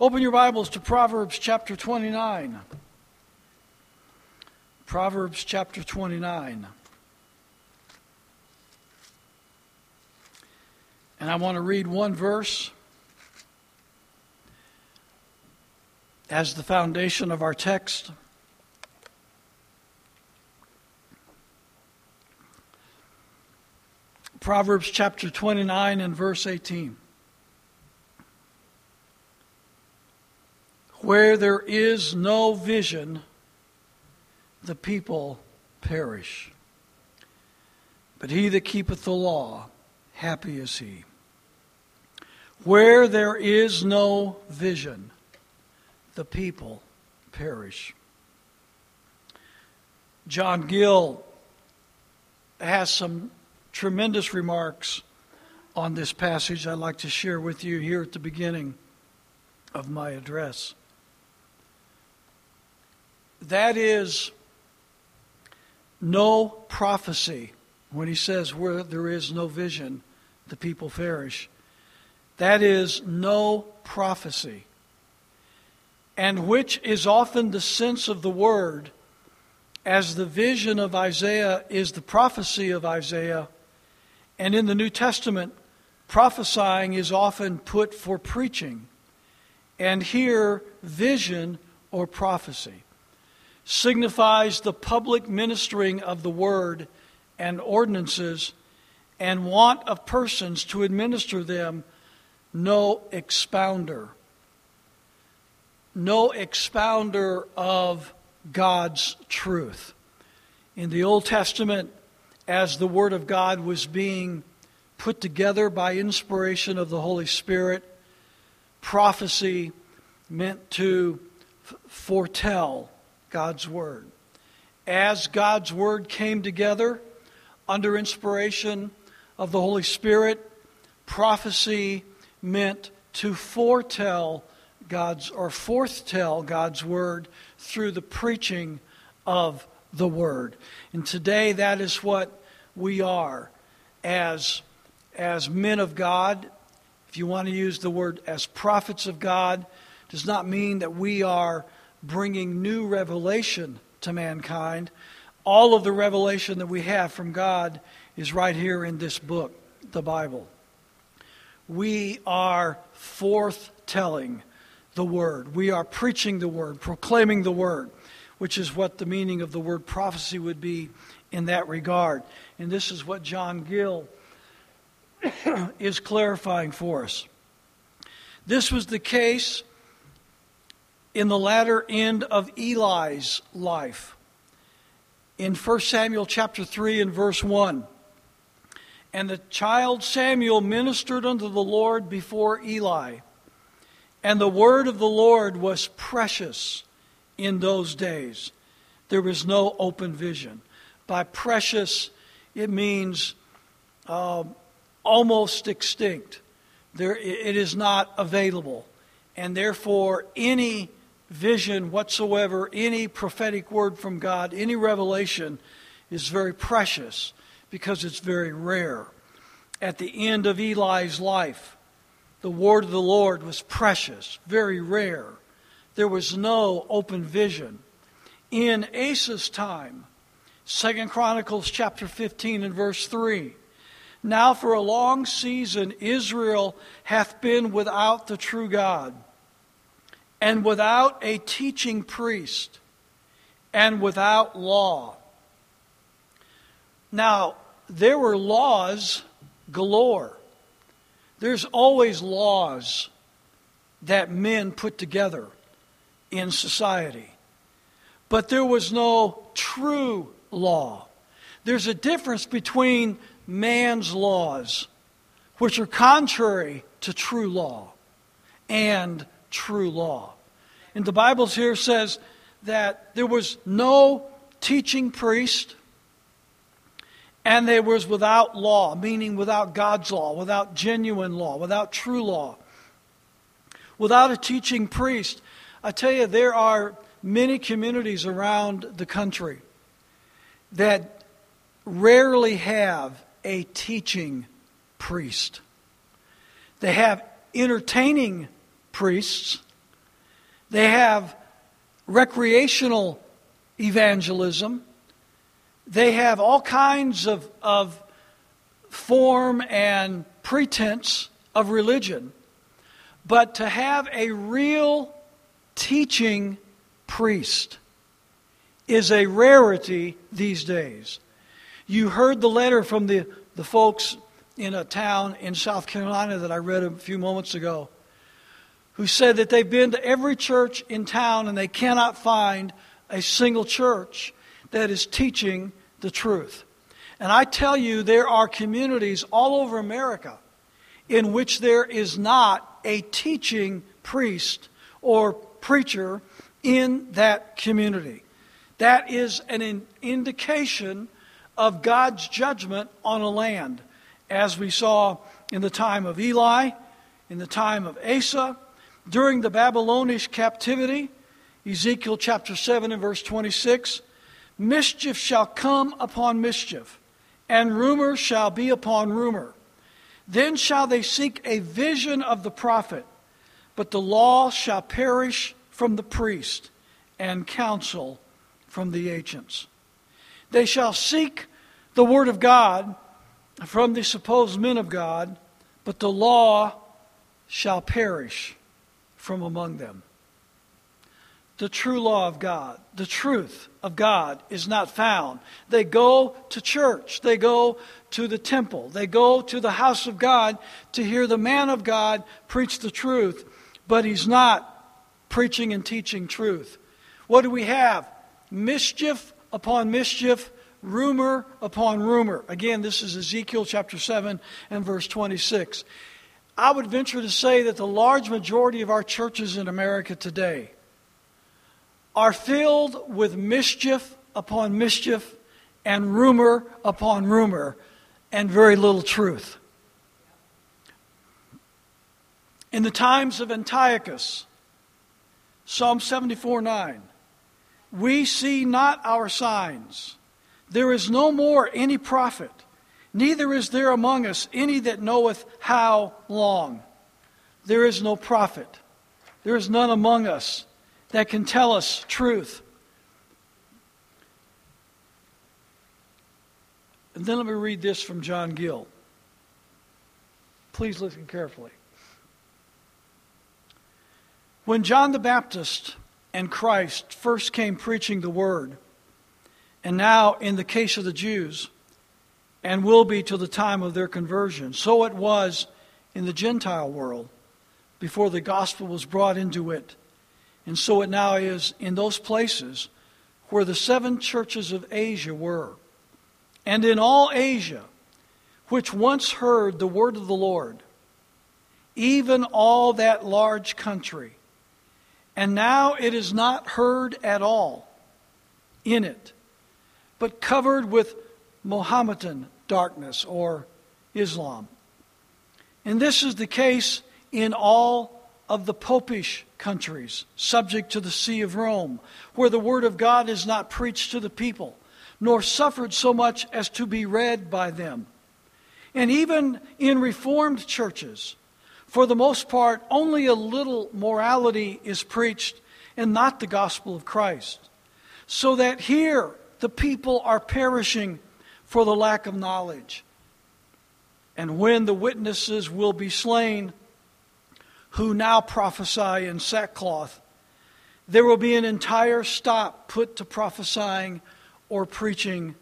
Open your Bibles to Proverbs chapter 29. Proverbs chapter 29. And I want to read one verse as the foundation of our text. Proverbs chapter 29 and verse 18. Where there is no vision, the people perish. But he that keepeth the law, happy is he. Where there is no vision, the people perish. John Gill has some tremendous remarks on this passage I'd like to share with you here at the beginning of my address. That is no prophecy. When he says where there is no vision, the people perish. That is no prophecy. And which is often the sense of the word, as the vision of Isaiah is the prophecy of Isaiah. And in the New Testament, prophesying is often put for preaching. And here, vision or prophecy signifies the public ministering of the word and ordinances and want of persons to administer them, no expounder. No expounder of God's truth. In the Old Testament, as the Word of God was being put together by inspiration of the Holy Spirit, prophecy meant to foretell God's Word. As God's Word came together under inspiration of the Holy Spirit, prophecy meant to foretell God's Word through the preaching of the Word. And today that is what we are as men of God. If you want to use the word as prophets of God, does not mean that we are bringing new revelation to mankind. All of the revelation that we have from God is right here in this book, the Bible. We are forthtelling the Word. We are preaching the Word, proclaiming the Word, which is what the meaning of the word prophecy would be in that regard. And this is what John Gill is clarifying for us. This was the case in the latter end of Eli's life. In 1 Samuel chapter 3 and verse 1. And the child Samuel ministered unto the Lord before Eli. And the word of the Lord was precious in those days. There was no open vision. By precious, it means almost extinct. It is not available. And therefore, any vision whatsoever, any prophetic word from God, any revelation is very precious because it's very rare. At the end of Eli's life, the word of the Lord was precious, very rare. There was no open vision. In Asa's time, 2 Chronicles chapter 15 and verse 3, now for a long season Israel hath been without the true God, and without a teaching priest, and without law. Now, there were laws galore. There's always laws that men put together in society. But there was no true law. There's a difference between man's laws, which are contrary to true law, and true law. And the Bible here says that there was no teaching priest, and there was without law, meaning without God's law, without genuine law, without true law. Without a teaching priest. I tell you, there are many communities around the country that rarely have a teaching priest. They have entertaining priests They have recreational evangelism. They have all kinds of form and pretense of religion. But to have a real teaching priest is a rarity these days. You heard the letter from the folks in a town in South Carolina that I read a few moments ago, who said that they've been to every church in town and they cannot find a single church that is teaching the truth. And I tell you, there are communities all over America in which there is not a teaching priest or preacher in that community. That is an indication of God's judgment on a land, as we saw in the time of Eli, in the time of Asa, during the Babylonish captivity. Ezekiel chapter 7 and verse 26, mischief shall come upon mischief, and rumor shall be upon rumor. Then shall they seek a vision of the prophet, but the law shall perish from the priest, and counsel from the ancients. They shall seek the word of God from the supposed men of God, but the law shall perish from among them. The true law of God, the truth of God is not found. They go to church. They go to the temple. They go to the house of God to hear the man of God preach the truth, but he's not preaching and teaching truth. What do we have? Mischief upon mischief, rumor upon rumor. Again, this is Ezekiel chapter 7 and verse 26. I would venture to say that the large majority of our churches in America today are filled with mischief upon mischief and rumor upon rumor and very little truth. In the times of Antiochus, Psalm 74:9, we see not our signs. There is no more any prophet, neither is there among us any that knoweth how long. There is no prophet. There is none among us that can tell us truth. And then let me read this from John Gill. Please listen carefully. When John the Baptist and Christ first came preaching the word, and now in the case of the Jews, and will be till the time of their conversion, so it was in the Gentile world before the gospel was brought into it. And so it now is in those places where the 7 churches of Asia were. And in all Asia, which once heard the word of the Lord, even all that large country. And now it is not heard at all in it, but covered with Mohammedan darkness or Islam. And this is the case in all of the popish countries, subject to the See of Rome, where the word of God is not preached to the people, nor suffered so much as to be read by them. And even in Reformed churches, for the most part, only a little morality is preached and not the gospel of Christ. So that here the people are perishing for the lack of knowledge. And when the witnesses will be slain, who now prophesy in sackcloth, there will be an entire stop put to prophesying or preaching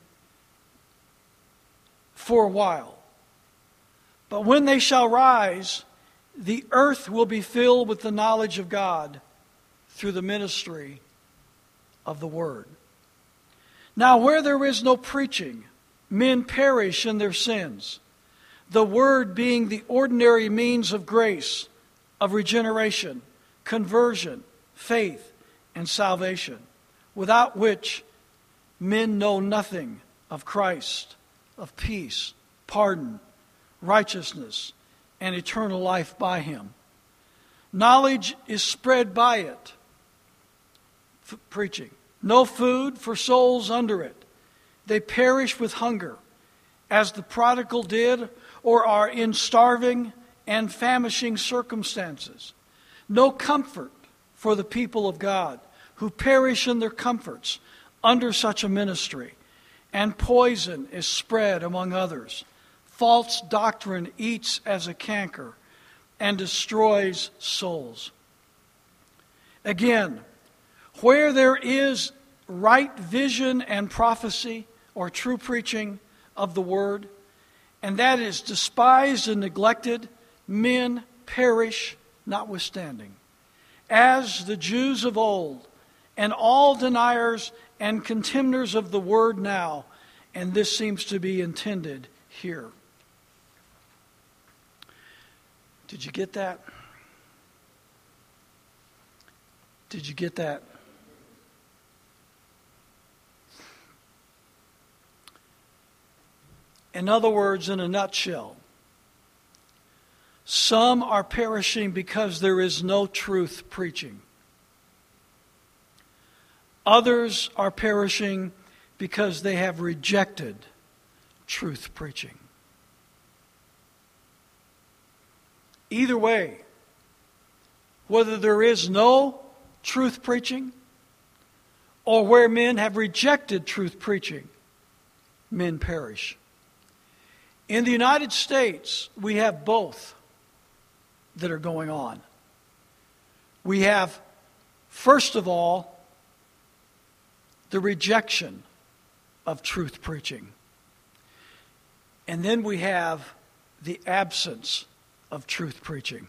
for a while. But when they shall rise, the earth will be filled with the knowledge of God through the ministry of the word. Now, where there is no preaching, men perish in their sins, the word being the ordinary means of grace, of regeneration, conversion, faith, and salvation, without which men know nothing of Christ, of peace, pardon, righteousness, and eternal life by Him. Knowledge is spread by it, preaching. No food for souls under it. They perish with hunger, as the prodigal did, or are in starving and famishing circumstances. No comfort for the people of God, who perish in their comforts under such a ministry, and poison is spread among others. False doctrine eats as a canker and destroys souls. Again, where there is right vision and prophecy, or true preaching of the word, and that is despised and neglected, men perish notwithstanding. As the Jews of old, and all deniers and contemners of the word now, and this seems to be intended here. Did you get that? Did you get that? In other words, in a nutshell, some are perishing because there is no truth preaching. Others are perishing because they have rejected truth preaching. Either way, whether there is no truth preaching or where men have rejected truth preaching, men perish. In the United States, we have both that are going on. We have, first of all, the rejection of truth preaching. And then we have the absence of truth preaching.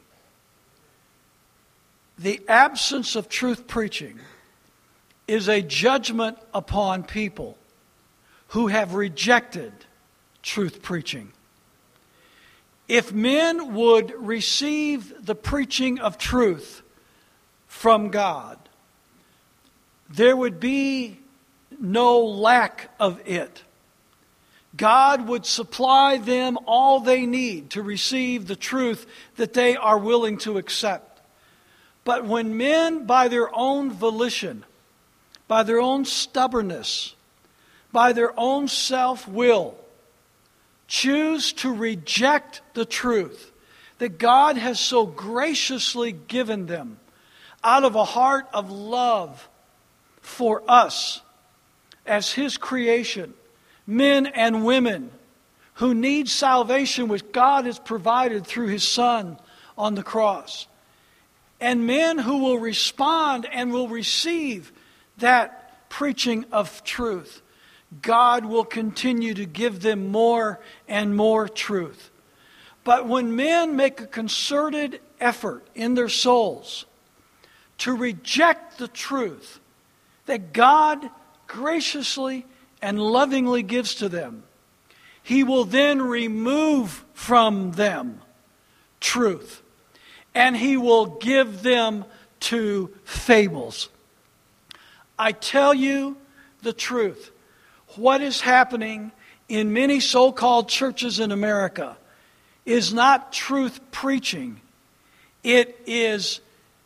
The absence of truth preaching is a judgment upon people who have rejected truth preaching. If men would receive the preaching of truth from God, there would be no lack of it. God would supply them all they need to receive the truth that they are willing to accept. But when men, by their own volition, by their own stubbornness, by their own self-will, choose to reject the truth that God has so graciously given them out of a heart of love for us as His creation, men and women who need salvation which God has provided through His Son on the cross, and men who will respond and will receive that preaching of truth, God will continue to give them more and more truth. But when men make a concerted effort in their souls to reject the truth that God graciously and lovingly gives to them, He will then remove from them truth, and He will give them to fables. I tell you the truth. What is happening in many so-called churches in America is not truth preaching. It is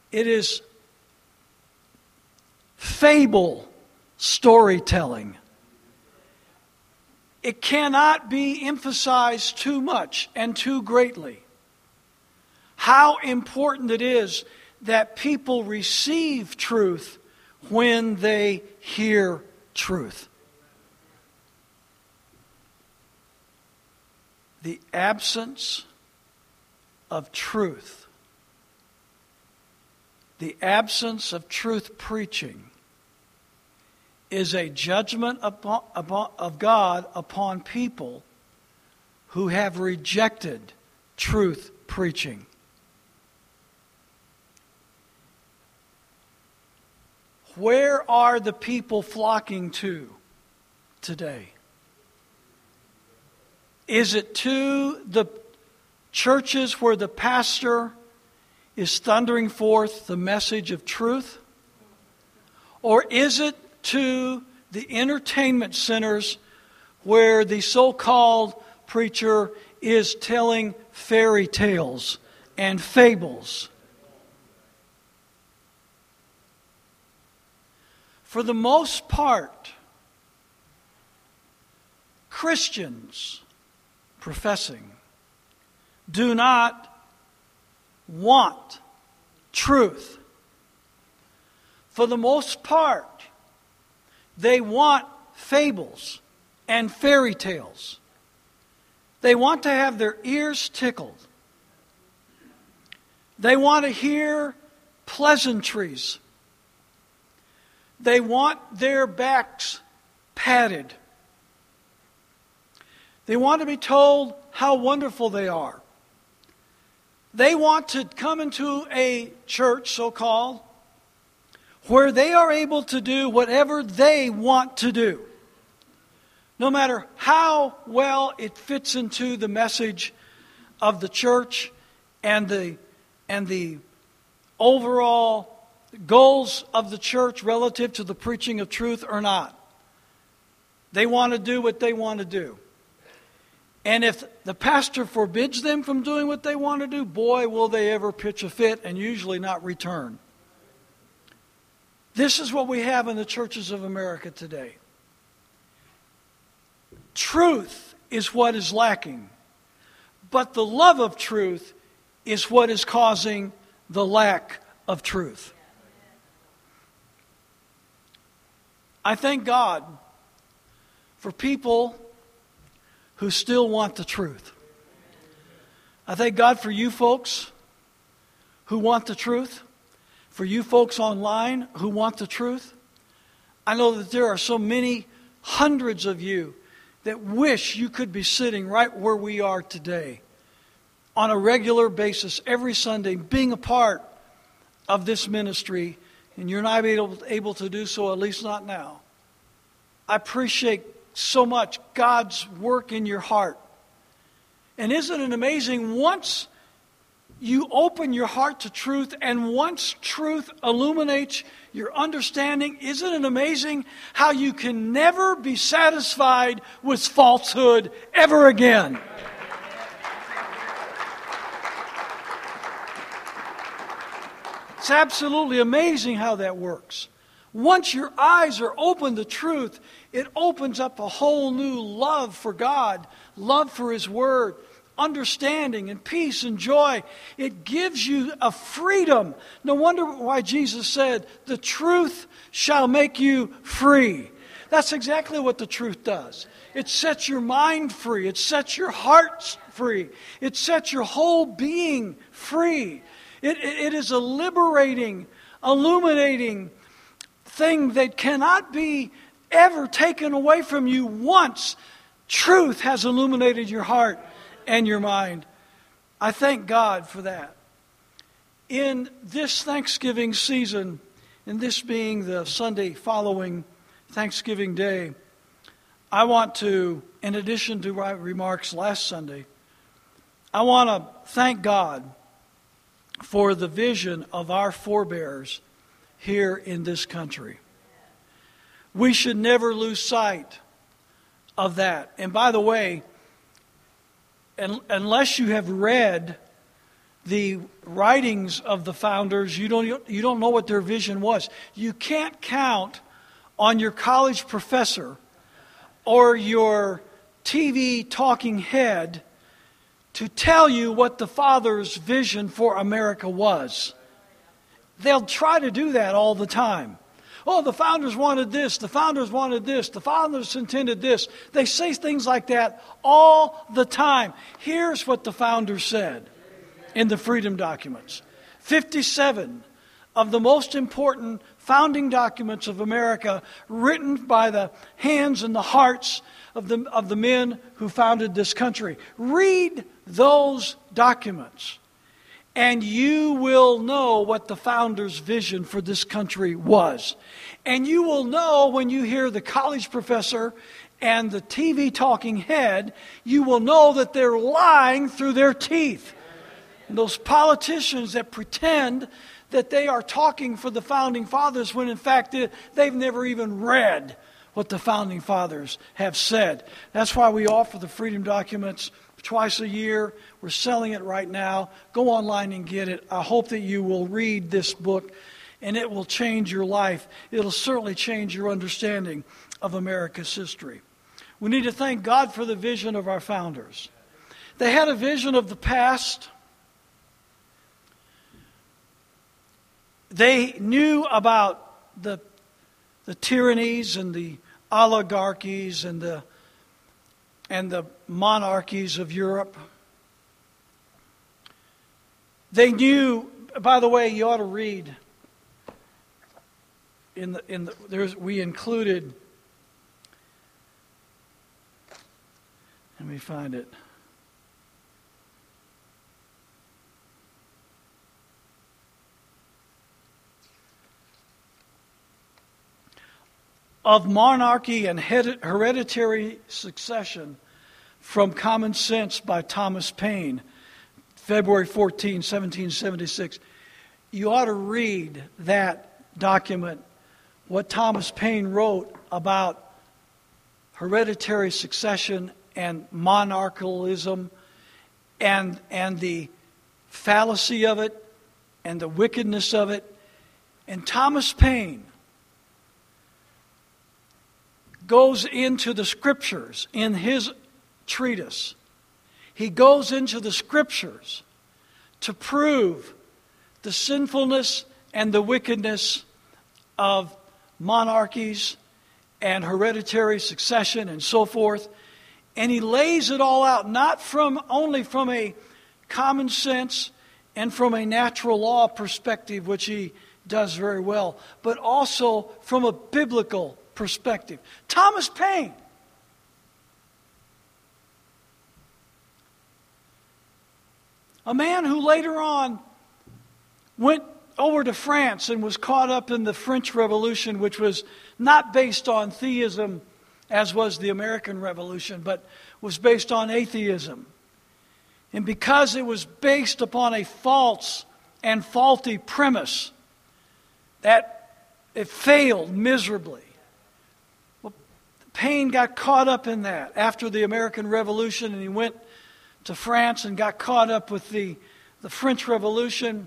fable storytelling. It cannot be emphasized too much and too greatly how important it is that people receive truth when they hear truth. The absence of truth, the absence of truth preaching, is a judgment of God upon people who have rejected truth preaching. Where are the people flocking to today? Is it to the churches where the pastor is thundering forth the message of truth? Or is it to the entertainment centers where the so-called preacher is telling fairy tales and fables? For the most part, Christians professing do not want truth. for the most part, they want fables and fairy tales. They want to have their ears tickled. They want to hear pleasantries. They want their backs patted. They want to be told how wonderful they are. They want to come into a church, so-called, where they are able to do whatever they want to do, no matter how well it fits into the message of the church and the overall goals of the church relative to the preaching of truth or not. They want to do what they want to do. And if the pastor forbids them from doing what they want to do, boy, will they ever pitch a fit and usually not return. This is what we have in the churches of America today. Truth is what is lacking, but the love of truth is what is causing the lack of truth. I thank God for people who still want the truth. I thank God for you folks who want the truth, for you folks online who want the truth. I know that there are so many hundreds of you that wish you could be sitting right where we are today on a regular basis, every Sunday, being a part of this ministry, and you're not able to do so, at least not now. I appreciate so much God's work in your heart. And isn't it amazing, once you open your heart to truth and once truth illuminates your understanding, isn't it amazing how you can never be satisfied with falsehood ever again? It's absolutely amazing how that works. Once your eyes are open to truth, it opens up a whole new love for God, love for His Word, understanding and peace and joy. It gives you a freedom. No wonder why Jesus said, the truth shall make you free. That's exactly what the truth does. It sets your mind free. It sets your heart free. It sets your whole being free. It is a liberating, illuminating thing that cannot be ever taken away from you once truth has illuminated your heart and your mind. I thank God for that. In this Thanksgiving season, and this being the Sunday following Thanksgiving Day, I want to, in addition to my remarks last Sunday, I want to thank God for the vision of our forebears here in this country. We should never lose sight of that. And by the way, unless you have read the writings of the founders, you don't know what their vision was. You can't count on your college professor or your TV talking head to tell you what the fathers' vision for America was. They'll try to do that all the time. Oh, the founders wanted this, the founders wanted this, the founders intended this. They say things like that all the time. Here's what the founders said in the Freedom Documents. 57 of the most important founding documents of America, written by the hands and the hearts of the men who founded this country. Read those documents, and you will know what the founders' vision for this country was. And you will know when you hear the college professor and the TV talking head, you will know that they're lying through their teeth. And those politicians that pretend that they are talking for the founding fathers when in fact they've never even read what the founding fathers have said. That's why we offer the Freedom Documents twice a year. We're selling it right now. Go online and get it. I hope that you will read this book and it will change your life. It'll certainly change your understanding of America's history. We need to thank God for the vision of our founders. They had a vision of the past. They knew about the tyrannies and the oligarchies and the monarchies of Europe. They knew, by the way, you ought to read we included, let me find it. Of Monarchy and Hereditary Succession from Common Sense by Thomas Paine, February 14, 1776. You ought to read that document, what Thomas Paine wrote about hereditary succession and monarchalism and the fallacy of it and the wickedness of it. And Thomas Paine goes into the Scriptures in his treatise. He goes into the Scriptures to prove the sinfulness and the wickedness of monarchies and hereditary succession and so forth. And he lays it all out, not only from a common sense and from a natural law perspective, which he does very well, but also from a biblical perspective. Thomas Paine. A man who later on went over to France and was caught up in the French Revolution, which was not based on theism as was the American Revolution, but was based on atheism. And because it was based upon a false and faulty premise, that it failed miserably. Well, Paine got caught up in that after the American Revolution, and he went to France and got caught up with the French Revolution.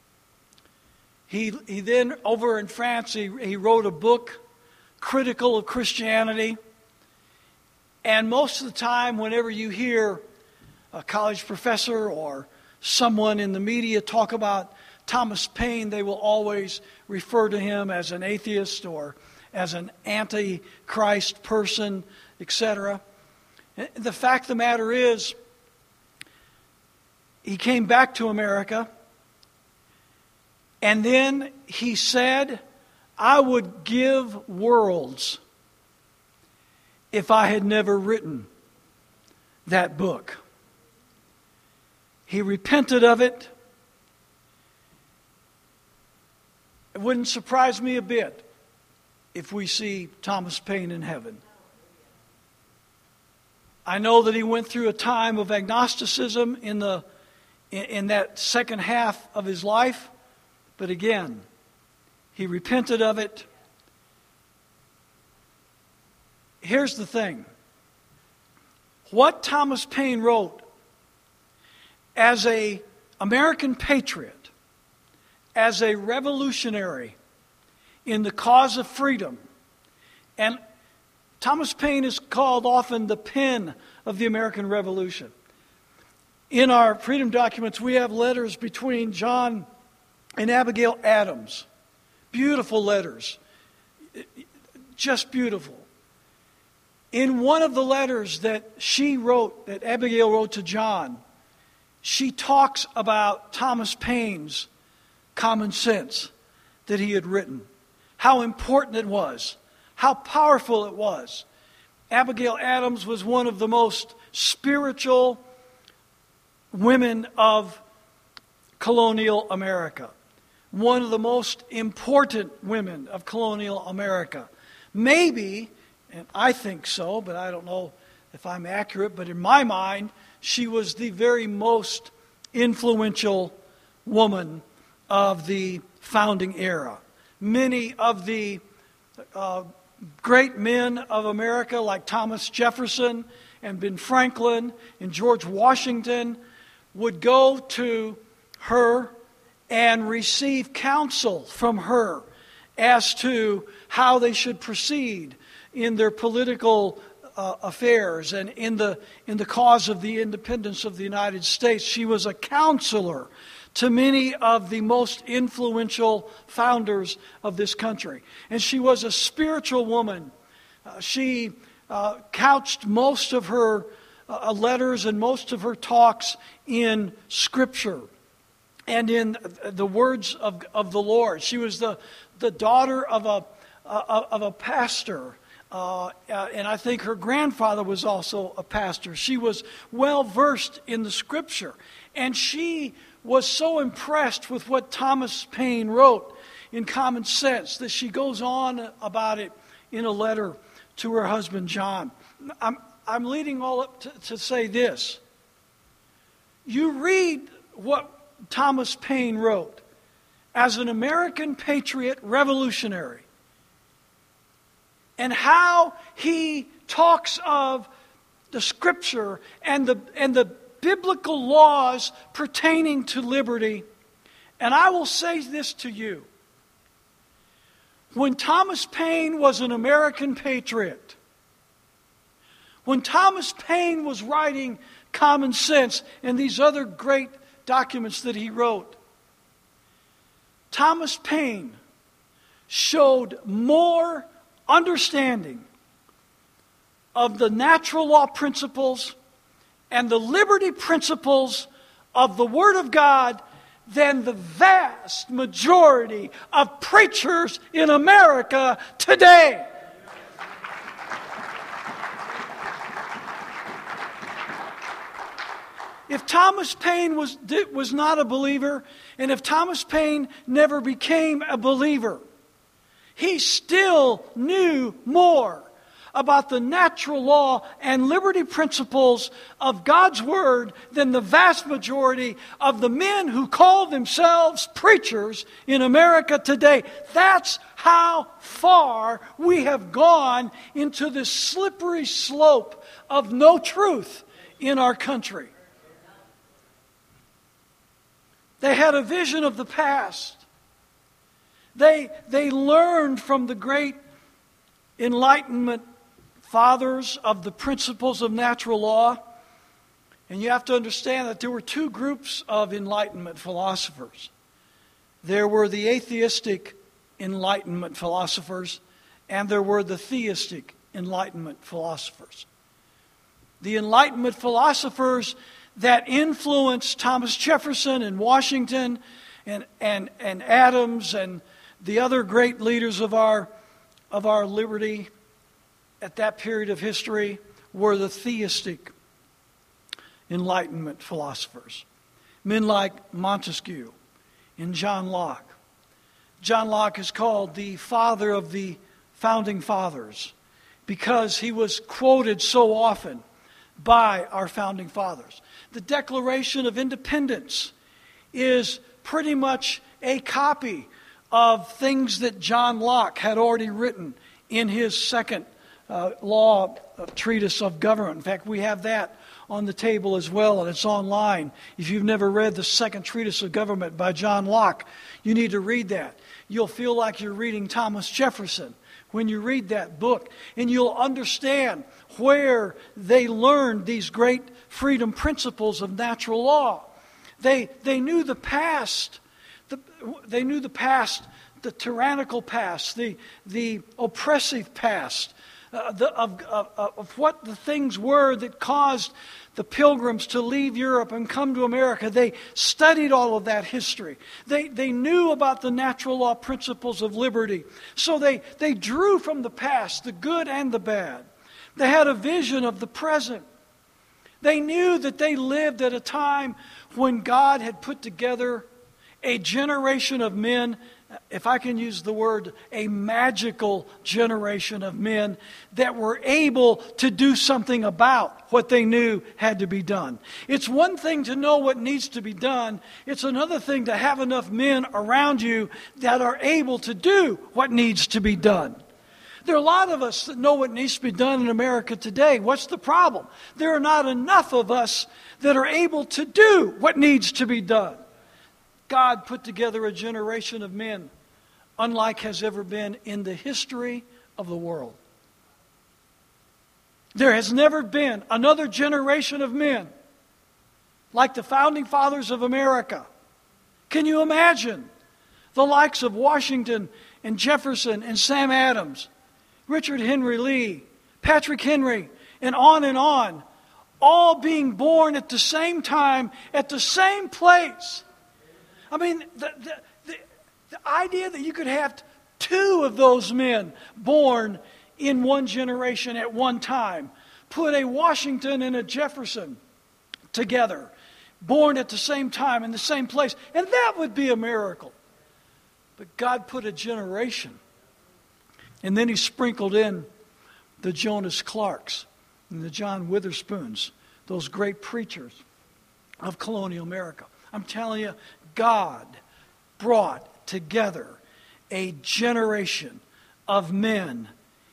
He then, over in France, he wrote a book critical of Christianity. And most of the time, whenever you hear a college professor or someone in the media talk about Thomas Paine, they will always refer to him as an atheist or as an anti-Christ person, etc. The fact of the matter is, he came back to America, and then he said, I would give worlds if I had never written that book. He repented of it. It wouldn't surprise me a bit if we see Thomas Paine in heaven. I know that he went through a time of agnosticism in that second half of his life, but again, he repented of it. Here's the thing. What Thomas Paine wrote as an American patriot, as a revolutionary in the cause of freedom, and Thomas Paine is called often the pen of the American Revolution. In our freedom documents, we have letters between John and Abigail Adams. Beautiful letters. Just beautiful. In one of the letters that she wrote, that Abigail wrote to John, she talks about Thomas Paine's Common Sense that he had written. How important it was. How powerful it was. Abigail Adams was one of the most spiritual women of colonial America. One of the most important women of colonial America. Maybe, and I think so, but I don't know if I'm accurate, but in my mind, she was the very most influential woman of the founding era. Many of the great men of America, like Thomas Jefferson and Ben Franklin and George Washington, would go to her and receive counsel from her as to how they should proceed in their political affairs and in the cause of the independence of the United States. She was a counselor to many of the most influential founders of this country. And she was a spiritual woman. She couched most of her letters and most of her talks in Scripture and in the words of the Lord. She was the daughter of a pastor. And I think her grandfather was also a pastor. She was well versed in the Scripture. And she was so impressed with what Thomas Paine wrote in Common Sense that she goes on about it in a letter to her husband John. I'm leading all up to say this. You read what Thomas Paine wrote as an American patriot revolutionary, and how he talks of the Scripture and the biblical laws pertaining to liberty. And I will say this to you. When Thomas Paine was an American patriot, when Thomas Paine was writing Common Sense and these other great documents that he wrote, Thomas Paine showed more understanding of the natural law principles and the liberty principles of the Word of God than the vast majority of preachers in America today. If Thomas Paine was not a believer, and if Thomas Paine never became a believer, he still knew more about the natural law and liberty principles of God's Word than the vast majority of the men who call themselves preachers in America today. That's how far we have gone into this slippery slope of no truth in our country. They had a vision of the past. They learned from the great Enlightenment fathers of the principles of natural law. And you have to understand that there were two groups of Enlightenment philosophers. There were the atheistic Enlightenment philosophers, and there were the theistic Enlightenment philosophers. The Enlightenment philosophers that influenced Thomas Jefferson and Washington and Adams and the other great leaders of our liberty at that period of history were the theistic Enlightenment philosophers. Men like Montesquieu and John Locke. John Locke is called the father of the founding fathers because he was quoted so often by our founding fathers. The Declaration of Independence is pretty much a copy of things that John Locke had already written in his second law treatise of government. In fact, we have that on the table as well, and it's online. If you've never read the second treatise of government by John Locke, you need to read that. You'll feel like you're reading Thomas Jefferson when you read that book, and you'll understand where they learned these great freedom principles of natural law. They knew the past. They knew the past, the tyrannical past, the oppressive past, of what the things were that caused the Pilgrims to leave Europe and come to America. They studied all of that history. They knew about the natural law principles of liberty. So they drew from the past, the good and the bad. They had a vision of the present. They knew that they lived at a time when God had put together a generation of men, if I can use the word, a magical generation of men that were able to do something about what they knew had to be done. It's one thing to know what needs to be done. It's another thing to have enough men around you that are able to do what needs to be done. There are a lot of us that know what needs to be done in America today. What's the problem? There are not enough of us that are able to do what needs to be done. God put together a generation of men unlike has ever been in the history of the world. There has never been another generation of men like the founding fathers of America Can you imagine the likes of Washington and Jefferson and Sam Adams, Richard Henry Lee, Patrick Henry, and on, all being born at the same time, at the same place? I mean, the idea that you could have two of those men born in one generation at one time, put a Washington and a Jefferson together, born at the same time in the same place, and that would be a miracle. But God put a generation, and then He sprinkled in the Jonas Clarks and the John Witherspoons, those great preachers of colonial America. I'm telling you, God brought together a generation of men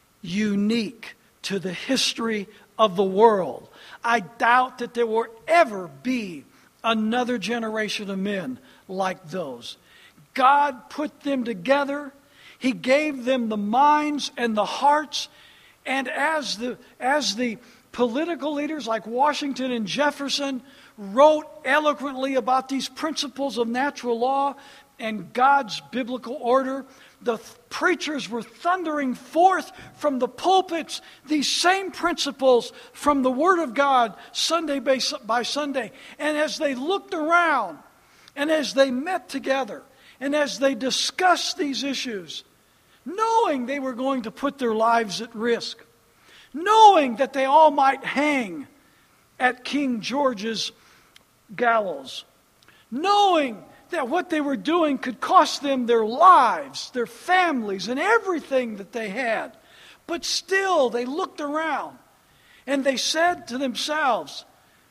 unique to the history of the world. I doubt that there will ever be another generation of men like those. God put them together. He gave them the minds and the hearts. And as the political leaders like Washington and Jefferson wrote eloquently about these principles of natural law and God's biblical order, the preachers were thundering forth from the pulpits these same principles from the Word of God Sunday by Sunday. And as they looked around, and as they met together, and as they discussed these issues, knowing they were going to put their lives at risk, knowing that they all might hang at King George's gallows, knowing that what they were doing could cost them their lives, their families, and everything that they had. But still, they looked around and they said to themselves,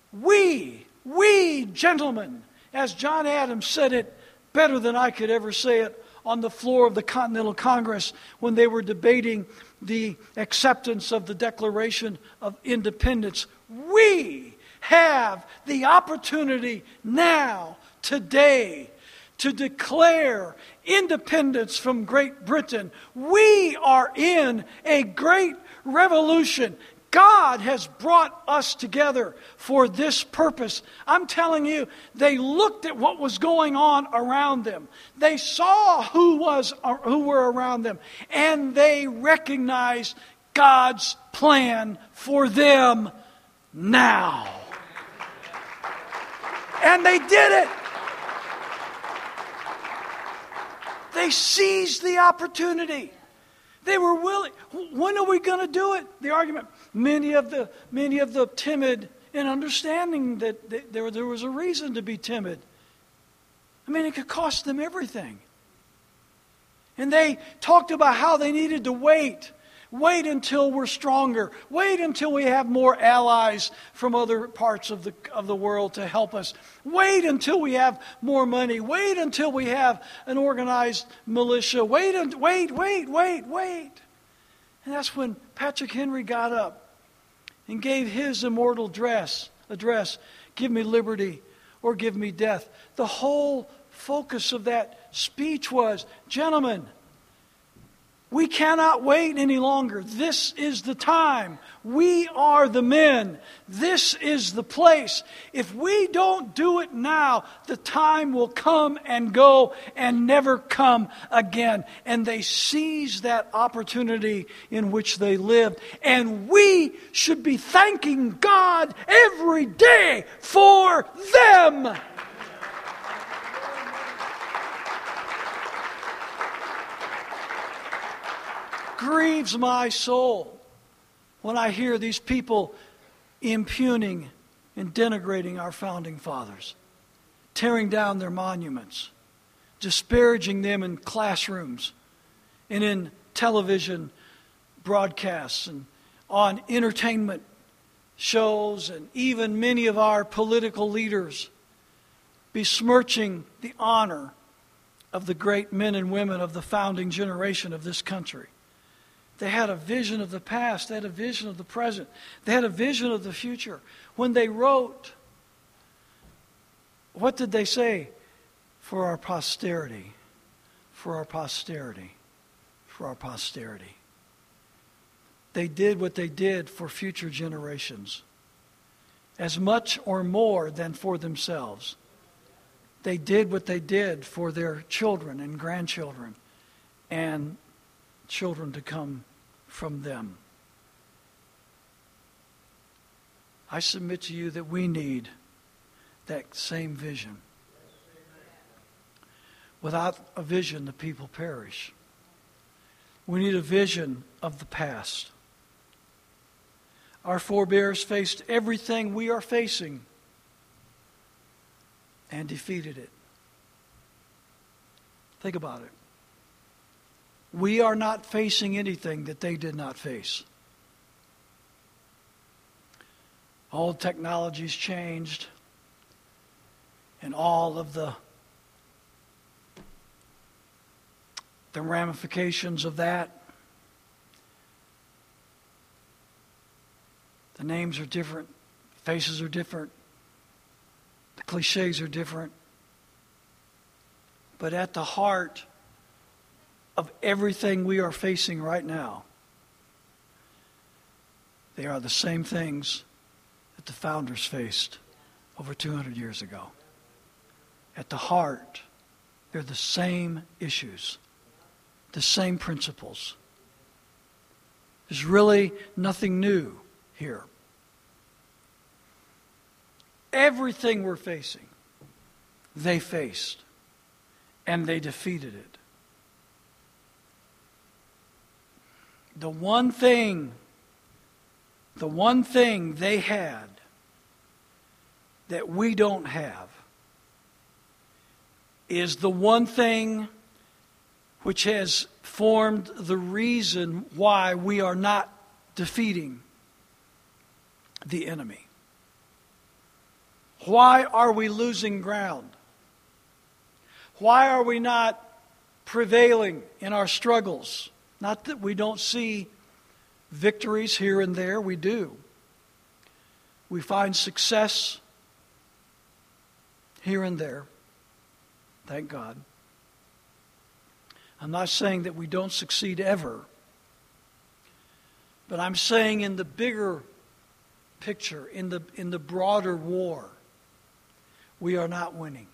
we gentlemen, as John Adams said it better than I could ever say it on the floor of the Continental Congress when they were debating the acceptance of the Declaration of Independence. We have the opportunity now, today, to declare independence from Great Britain. We are in a great revolution. God has brought us together for this purpose. I'm telling you, they looked at what was going on around them. They saw who were around them, and they recognized God's plan for them now. And they did it. They seized the opportunity. They were willing. When are we going to do it? The argument. Many of the timid, in understanding that there was a reason to be timid. I mean, it could cost them everything. And they talked about how they needed to wait. Wait until we're stronger. Wait until we have more allies from other parts of the world to help us. Wait until we have more money. Wait until we have an organized militia. Wait. And that's when Patrick Henry got up and gave his immortal address, "Give me liberty or give me death." The whole focus of that speech was, gentlemen, we cannot wait any longer. This is the time. We are the men. This is the place. If we don't do it now, the time will come and go and never come again. And they seized that opportunity in which they lived. And we should be thanking God every day for them. Grieves my soul when I hear these people impugning and denigrating our founding fathers, tearing down their monuments, disparaging them in classrooms and in television broadcasts and on entertainment shows, and even many of our political leaders besmirching the honor of the great men and women of the founding generation of this country. They had a vision of the past. They had a vision of the present. They had a vision of the future. When they wrote, what did they say? For our posterity. For our posterity. For our posterity. They did what they did for future generations, as much or more than for themselves. they did what they did for their children and grandchildren and children to come from them. I submit to you that we need that same vision. Without a vision, the people perish. We need a vision of the past. Our forebears faced everything we are facing and defeated it. Think about it. We are not facing anything that they did not face. All the technology's changed, and all of the ramifications of that. The names are different, faces are different, the cliches are different. But at the heart of everything we are facing right now, they are the same things that the founders faced over 200 years ago. At the heart, they're the same issues, the same principles. There's really nothing new here. Everything we're facing, they faced, and they defeated it. The one thing they had that we don't have is the one thing which has formed the reason why we are not defeating the enemy. Why are we losing ground? Why are we not prevailing in our struggles? Not that we don't see victories here and there, we do. We find success here and there. Thank God. I'm not saying that we don't succeed ever, but I'm saying in the bigger picture, in the broader war, we are not winning.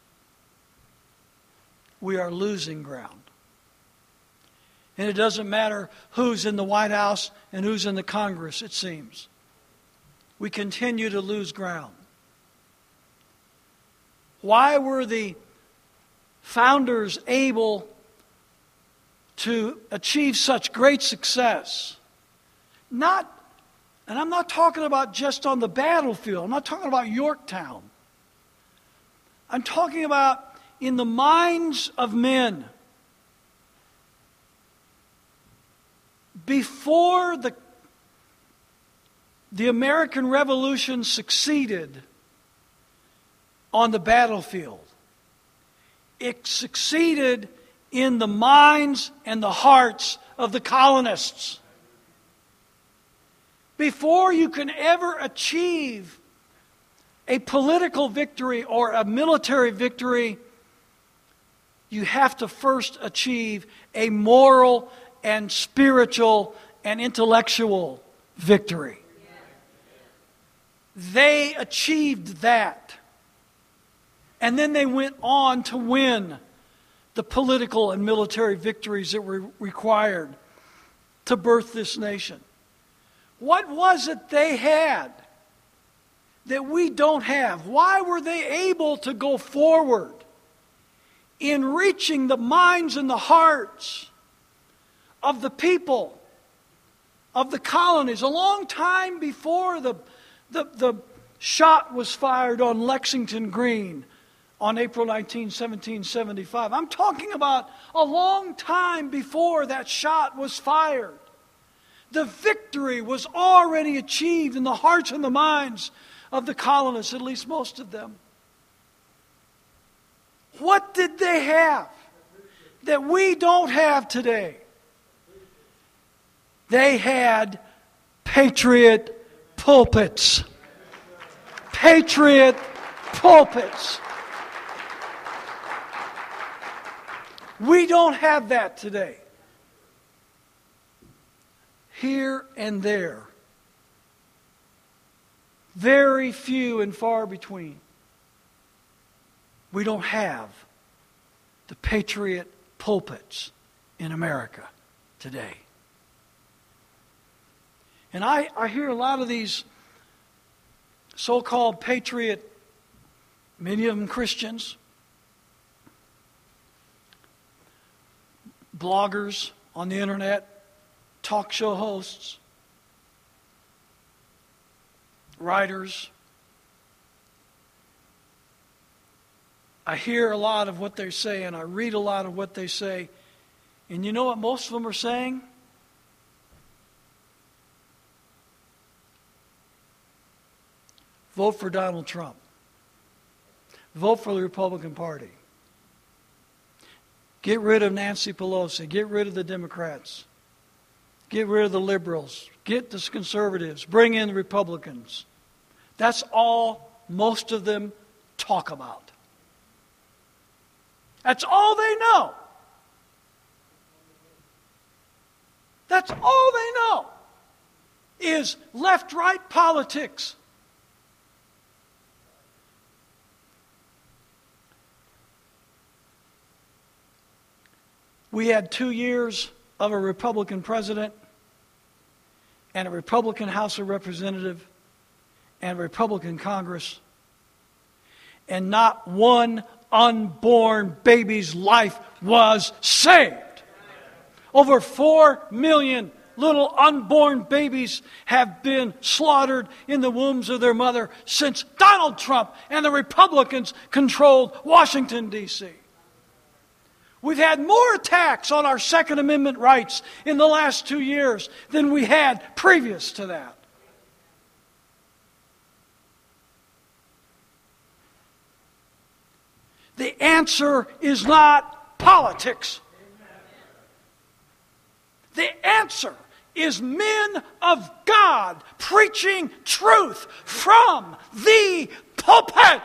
We are losing ground. And it doesn't matter who's in the White House and who's in the Congress, it seems. We continue to lose ground. Why were the founders able to achieve such great success? And I'm not talking about just on the battlefield. I'm not talking about Yorktown. I'm talking about in the minds of men. Before the American Revolution succeeded on the battlefield, it succeeded in the minds and the hearts of the colonists. Before you can ever achieve a political victory or a military victory, you have to first achieve a moral and spiritual and intellectual victory. They achieved that. And then they went on to win the political and military victories that were required to birth this nation. What was it they had that we don't have? Why were they able to go forward in reaching the minds and the hearts of the people, of the colonies, a long time before the shot was fired on Lexington Green on April 19, 1775. I'm talking about a long time before that shot was fired. The victory was already achieved in the hearts and the minds of the colonists, at least most of them. What did they have that we don't have today? They had patriot pulpits. Patriot pulpits. We don't have that today. Here and there. Very few and far between. we don't have the patriot pulpits in America today. And I hear a lot of these so-called patriot, many of them Christians, bloggers on the internet, talk show hosts, writers. I hear a lot of what they say, and I read a lot of what they say. And you know what most of them are saying? Vote for Donald Trump. Vote for the Republican Party. Get rid of Nancy Pelosi. Get rid of the Democrats. Get rid of the liberals. Get the conservatives. Bring in the Republicans. That's all most of them talk about. That's all they know. That's all they know is left-right politics. We had 2 years of a Republican president and a Republican House of Representatives and a Republican Congress, and not one unborn baby's life was saved. Over 4 million little unborn babies have been slaughtered in the wombs of their mother since Donald Trump and the Republicans controlled Washington, D.C. We've had more attacks on our Second Amendment rights in the last 2 years than we had previous to that. The answer is not politics. The answer is men of God preaching truth from the pulpit.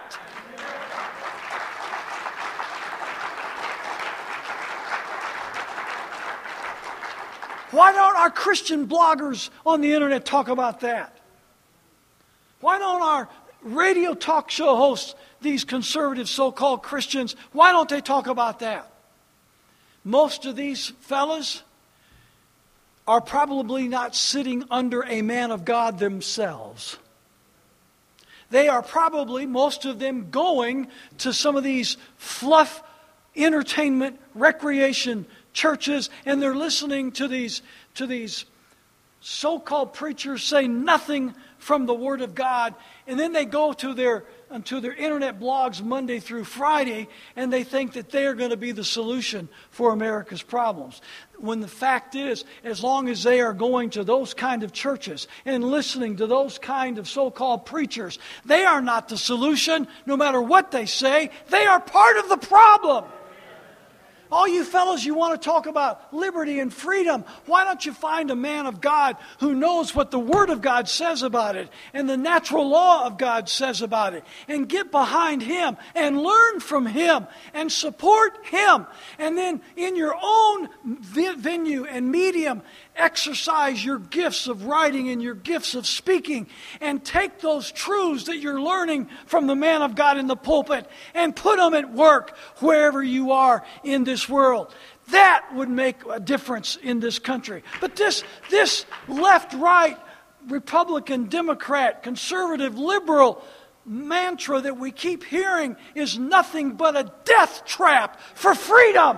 Why don't our Christian bloggers on the internet talk about that? Why don't our radio talk show hosts, these conservative so-called Christians, why don't they talk about that? Most of these fellas are probably not sitting under a man of God themselves. They are probably, most of them, going to some of these fluff entertainment, recreation churches, and they're listening to these so-called preachers say nothing from the Word of God, and then they go to their internet blogs Monday through Friday, and they think that they're going to be the solution for America's problems. When the fact is, as long as they are going to those kind of churches and listening to those kind of so-called preachers, they are not the solution. No matter what they say, they are part of the problem. All you fellows, you want to talk about liberty and freedom. Why don't you find a man of God who knows what the Word of God says about it and the natural law of God says about it, and get behind him and learn from him and support him, and then in your own venue and medium exercise your gifts of writing and your gifts of speaking, and take those truths that you're learning from the man of God in the pulpit and put them at work wherever you are in this world. That would make a difference in this country. But this left, right, Republican, Democrat, conservative, liberal mantra that we keep hearing is nothing but a death trap for freedom.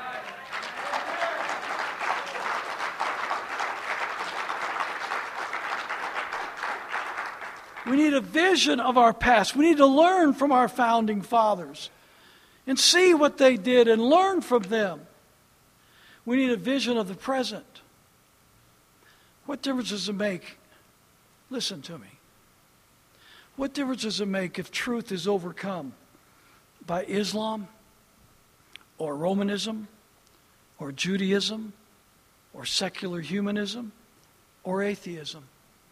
We need a vision of our past. We need to learn from our founding fathers and see what they did and learn from them. We need a vision of the present. What difference does it make? Listen to me. What difference does it make if truth is overcome by Islam or Romanism or Judaism or secular humanism or atheism?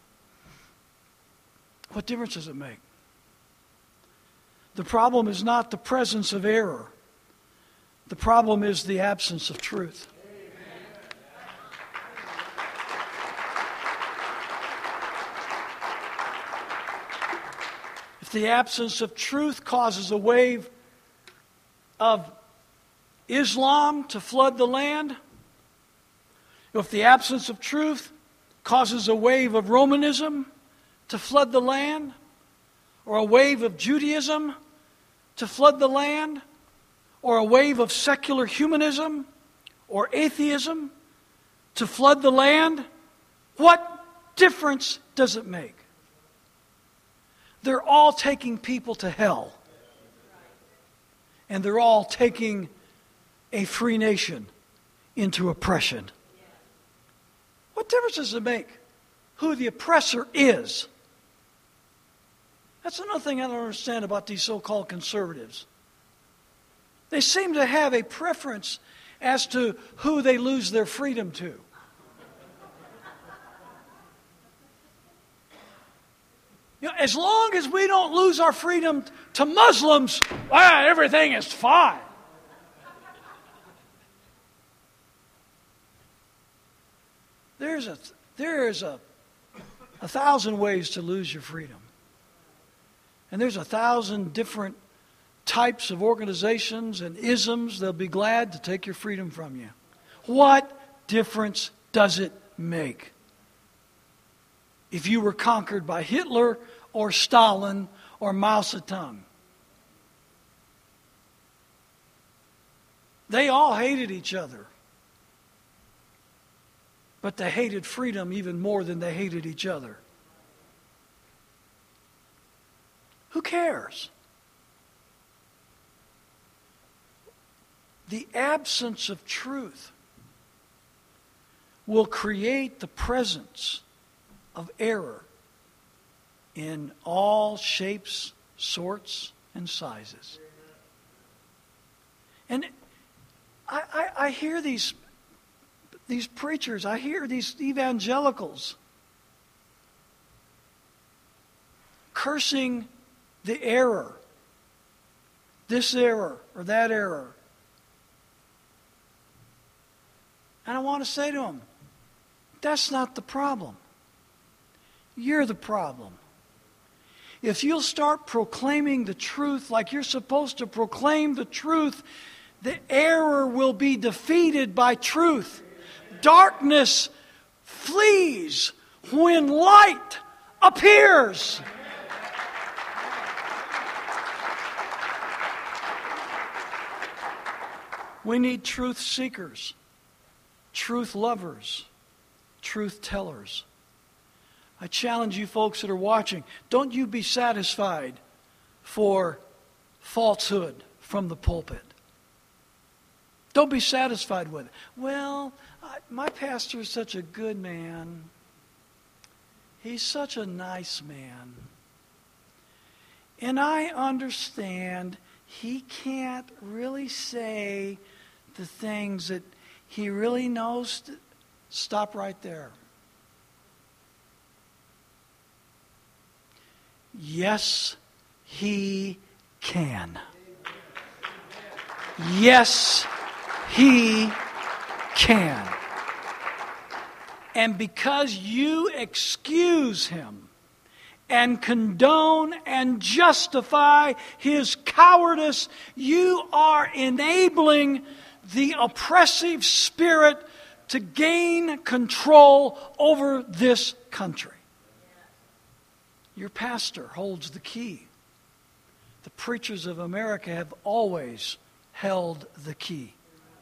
What difference does it make? The problem is not the presence of error. The problem is the absence of truth. If the absence of truth causes a wave of Islam to flood the land, if the absence of truth causes a wave of Romanism to flood the land, or a wave of Judaism to flood the land, or a wave of secular humanism or atheism to flood the land, what difference does it make? They're all taking people to hell. And they're all taking a free nation into oppression. What difference does it make who the oppressor is? That's another thing I don't understand about these so-called conservatives. They seem to have a preference as to who they lose their freedom to. As long as we don't lose our freedom to Muslims, everything is fine. There is a 1,000 ways to lose your freedom. And there's 1,000 different types of organizations and isms. They'll be glad to take your freedom from you. What difference does it make if you were conquered by Hitler or Stalin or Mao Zedong? They all hated each other. But they hated freedom even more than they hated each other. Who cares? The absence of truth will create the presence of error in all shapes, sorts, and sizes. And I hear these preachers, I hear these evangelicals cursing the error, this error or that error. And I want to say to them, that's not the problem. You're the problem. If you'll start proclaiming the truth like you're supposed to proclaim the truth, the error will be defeated by truth. Darkness flees when light appears. We need truth seekers, truth lovers, truth tellers. I challenge you folks that are watching, don't you be satisfied for falsehood from the pulpit. Don't be satisfied with it. Well, my pastor is such a good man. He's such a nice man. And I understand he can't really say the things that he really knows. Stop right there. Yes, he can. Yes, he can. And because you excuse him and condone and justify his cowardice, you are enabling the oppressive spirit to gain control over this country. Your pastor holds the key. The preachers of America have always held the key.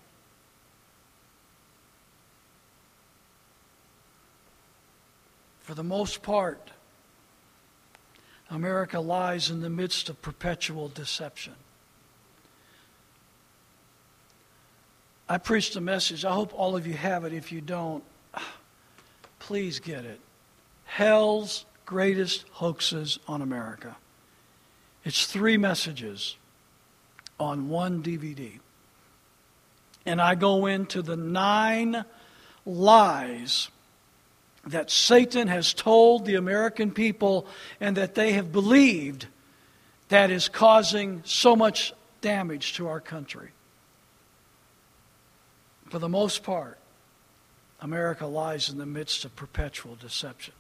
For the most part, America lies in the midst of perpetual deception. I preached a message. I hope all of you have it. If you don't, please get it. Hell's greatest hoaxes on America. It's 3 messages on one DVD. And I go into the 9 lies that Satan has told the American people and that they have believed that is causing so much damage to our country. For the most part, America lies in the midst of perpetual deception.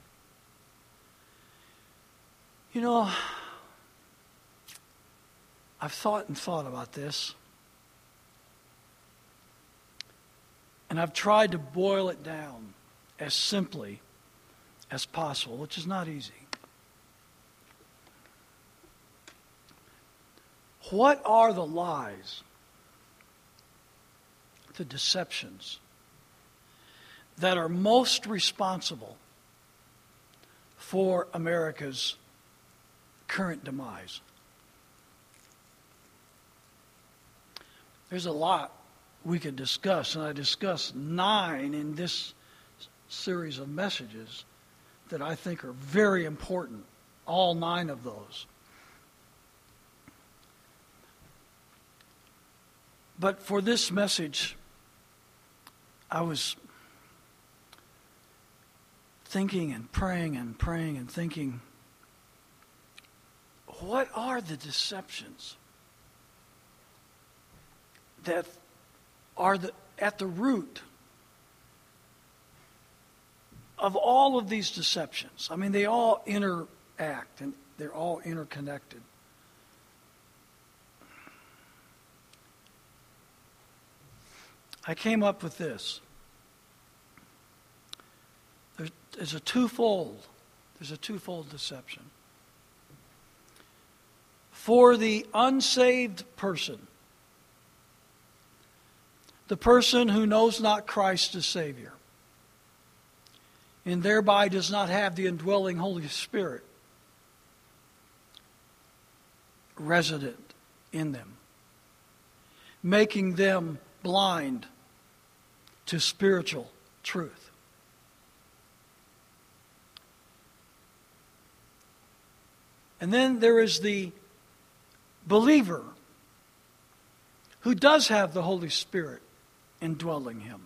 You know, I've thought about this. And I've tried to boil it down as simply as possible, which is not easy. What are the lies, the deceptions that are most responsible for America's current demise? There's a lot we could discuss, and I discussed 9 in this series of messages that I think are very important, all 9 of those. But for this message, I was thinking and praying and thinking, what are the deceptions that are at the root of all of these deceptions? I mean, they all interact and they're all interconnected. I came up with this. There's a twofold deception. For the unsaved person, the person who knows not Christ as Savior, and thereby does not have the indwelling Holy Spirit resident in them, making them blind to spiritual truth. And then there is the believer who does have the Holy Spirit indwelling him.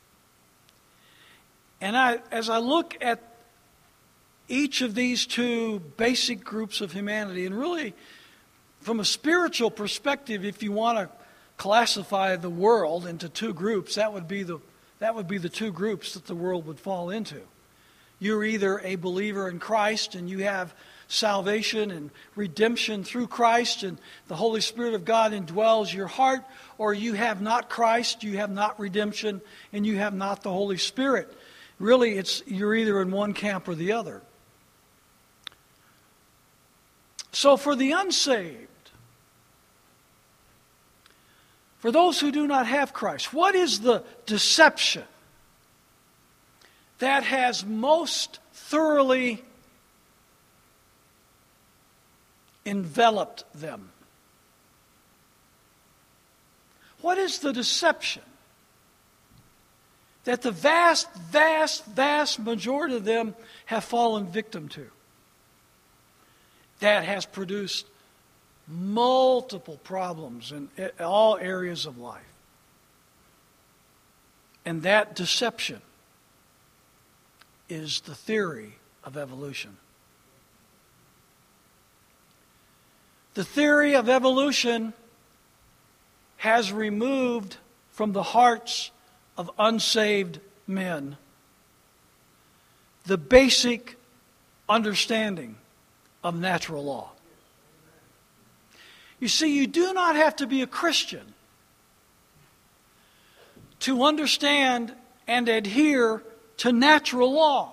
And as I look at each of these 2 basic groups of humanity, and really from a spiritual perspective, if you want to classify the world into 2 groups, that would be the 2 groups that the world would fall into. You're either a believer in Christ and you have salvation and redemption through Christ and the Holy Spirit of God indwells your heart, or you have not Christ, you have not redemption, and you have not the Holy Spirit. Really, you're either in one camp or the other. So for the unsaved, for those who do not have Christ, what is the deception that has most thoroughly enveloped them? What is the deception that the vast, vast, vast majority of them have fallen victim to, that has produced multiple problems in all areas of life? And that deception is the theory of evolution. The theory of evolution has removed from the hearts of unsaved men the basic understanding of natural law. You see, you do not have to be a Christian to understand and adhere to natural law.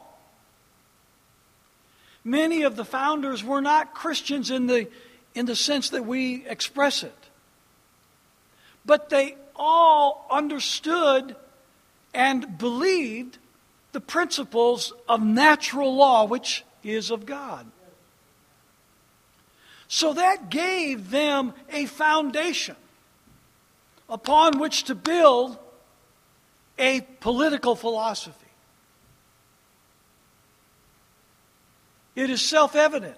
Many of the founders were not Christians in the sense that we express it. But they all understood and believed the principles of natural law, which is of God. So that gave them a foundation upon which to build a political philosophy. It is self-evident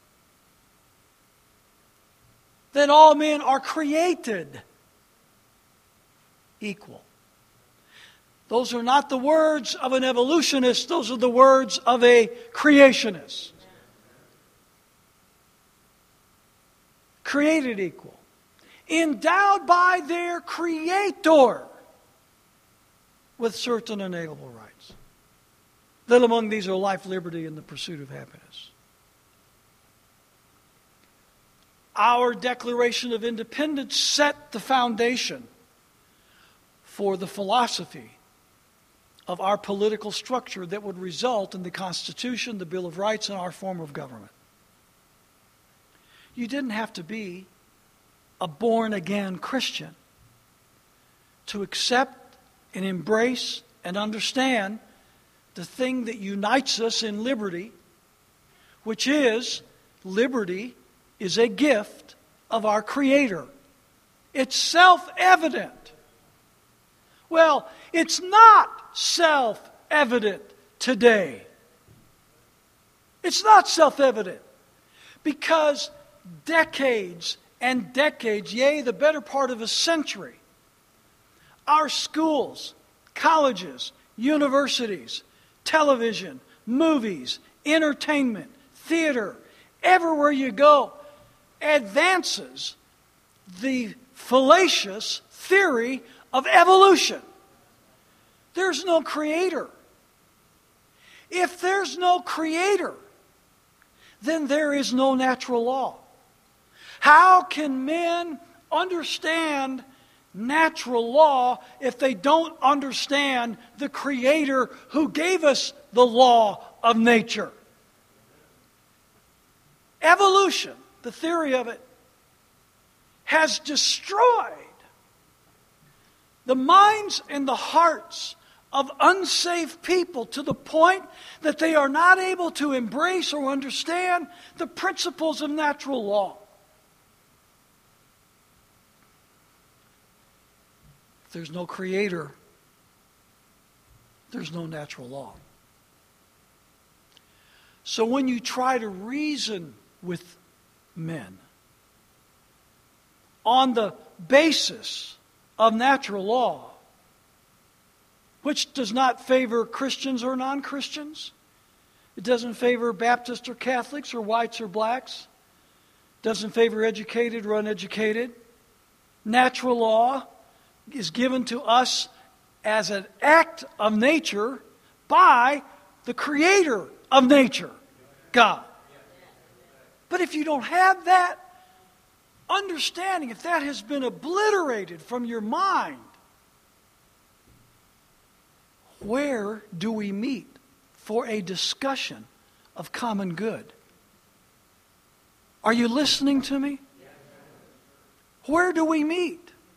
that all men are created equal. Those are not the words of an evolutionist, those are the words of a creationist. Created equal. Endowed by their Creator with certain inalienable rights. That among these are life, liberty, and the pursuit of happiness. Our Declaration of Independence set the foundation for the philosophy of our political structure that would result in the Constitution, the Bill of Rights, and our form of government. You didn't have to be a born-again Christian to accept and embrace and understand the thing that unites us in liberty, which is liberty is a gift of our Creator. It's self-evident. Well, it's not self-evident today. It's not self-evident because decades and decades, yea, the better part of a century, our schools, colleges, universities, television, movies, entertainment, theater, everywhere you go, advances the fallacious theory of evolution. There's no creator. If there's no creator, then there is no natural law. How can men understand natural law if they don't understand the Creator who gave us the law of nature? Evolution, the theory of it, has destroyed the minds and the hearts of unsafe people to the point that they are not able to embrace or understand the principles of natural law. If there's no creator, there's no natural law. So when you try to reason with men on the basis of natural law, which does not favor Christians or non-Christians, it doesn't favor Baptists or Catholics or whites or blacks, doesn't favor educated or uneducated. Natural law is given to us as an act of nature by the Creator of nature, God. But if you don't have that understanding, if that has been obliterated from your mind, where do we meet for a discussion of common good? Are you listening to me? Where do we meet?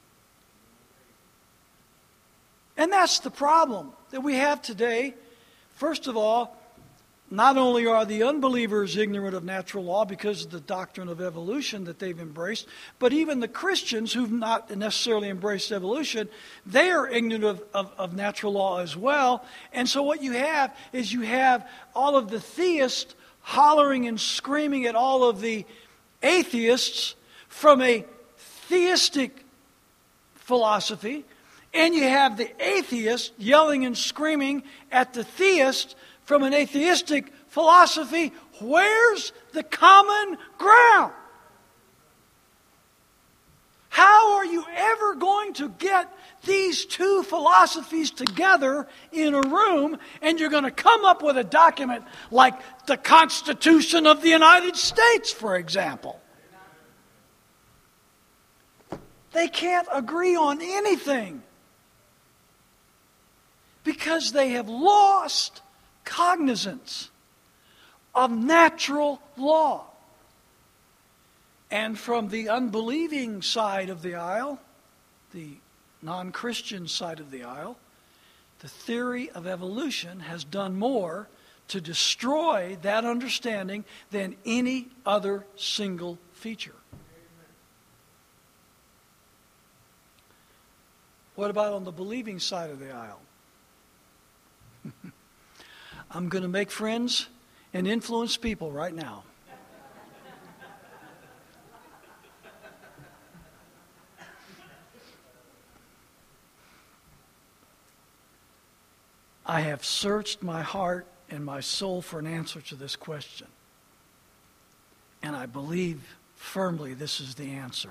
And that's the problem that we have today. First of all, not only are the unbelievers ignorant of natural law because of the doctrine of evolution that they've embraced, but even the Christians who've not necessarily embraced evolution, they are ignorant of natural law as well. And so what you have is you have all of the theists hollering and screaming at all of the atheists from a theistic philosophy, and you have the atheist yelling and screaming at the theist from an atheistic philosophy. Where's the common ground? How are you ever going to get these two philosophies together in a room and you're going to come up with a document like the Constitution of the United States, for example? They can't agree on anything because they have lost cognizance of natural law. And from the unbelieving side of the aisle, the non-Christian side of the aisle, the theory of evolution has done more to destroy that understanding than any other single feature. What about on the believing side of the aisle? I'm going to make friends and influence people right now. I have searched my heart and my soul for an answer to this question. And I believe firmly this is the answer.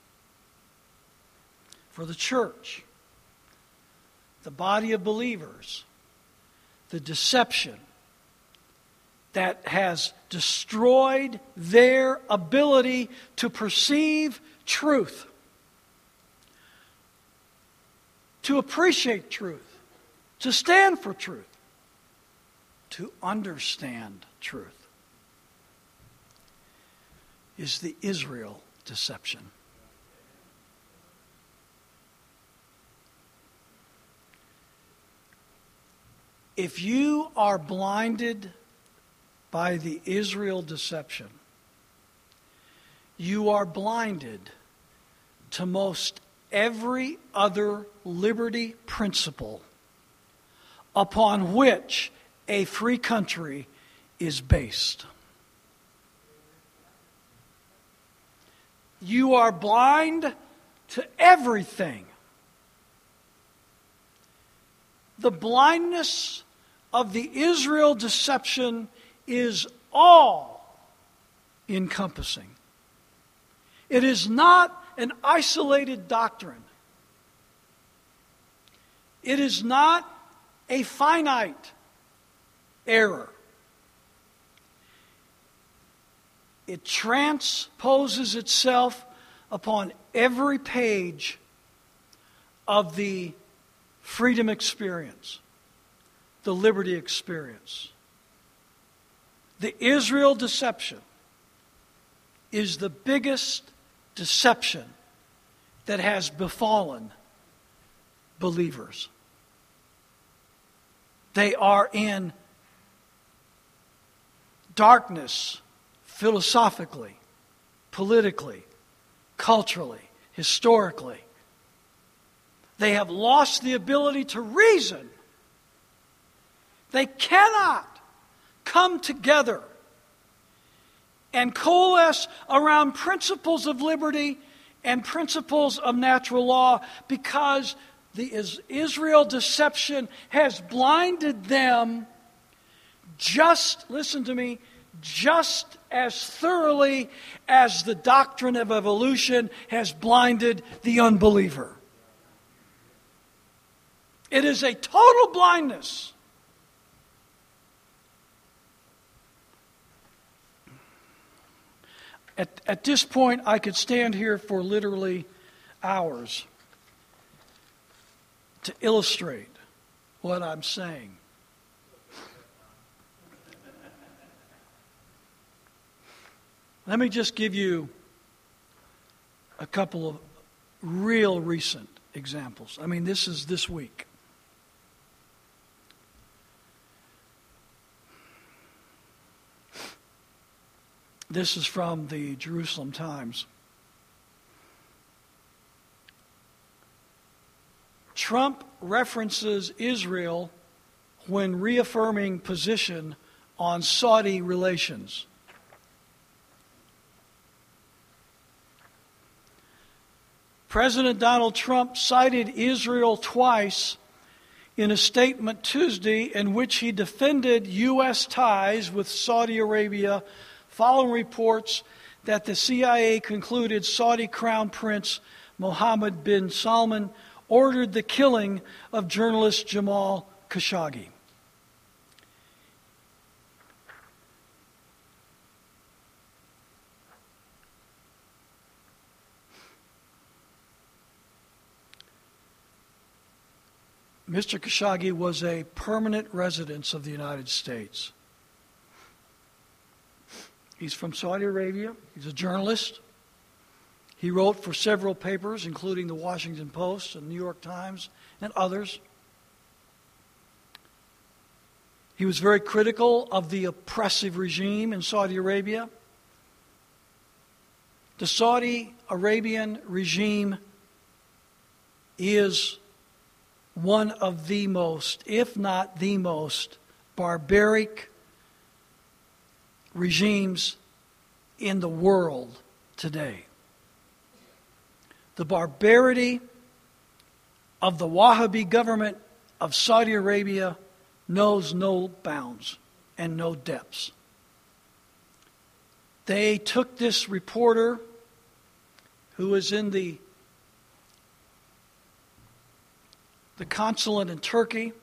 For the church, the body of believers, the deception that has destroyed their ability to perceive truth, to appreciate truth, to stand for truth, to understand truth, is the Israel deception. If you are blinded by the Israel deception, you are blinded to most every other liberty principle upon which a free country is based. You are blind to everything. The blindness of the Israel deception is all encompassing. It is not an isolated doctrine. It is not a finite error. It transposes itself upon every page of the freedom experience, the liberty experience. The Israel deception is the biggest deception that has befallen believers. They are in darkness philosophically, politically, culturally, historically. They have lost the ability to reason. They cannot come together and coalesce around principles of liberty and principles of natural law because the Israel deception has blinded them just, listen to me, just as thoroughly as the doctrine of evolution has blinded the unbeliever. It is a total blindness. At this point, I could stand here for literally hours to illustrate what I'm saying. Let me just give you a couple of real recent examples. I mean, this is this week. This is from the Jerusalem Times. Trump references Israel when reaffirming position on Saudi relations. President Donald Trump cited Israel twice in a statement Tuesday in which he defended U.S. ties with Saudi Arabia following reports that the CIA concluded Saudi Crown Prince Mohammed bin Salman ordered the killing of journalist Jamal Khashoggi. Mr. Khashoggi was a permanent resident of the United States. He's from Saudi Arabia. He's a journalist. He wrote for several papers, including the Washington Post and New York Times and others. He was very critical of the oppressive regime in Saudi Arabia. The Saudi Arabian regime is one of the most, if not the most, barbaric regimes in the world today. The barbarity of the Wahhabi government of Saudi Arabia knows no bounds and no depths. They took this reporter who was in the consulate in Turkey,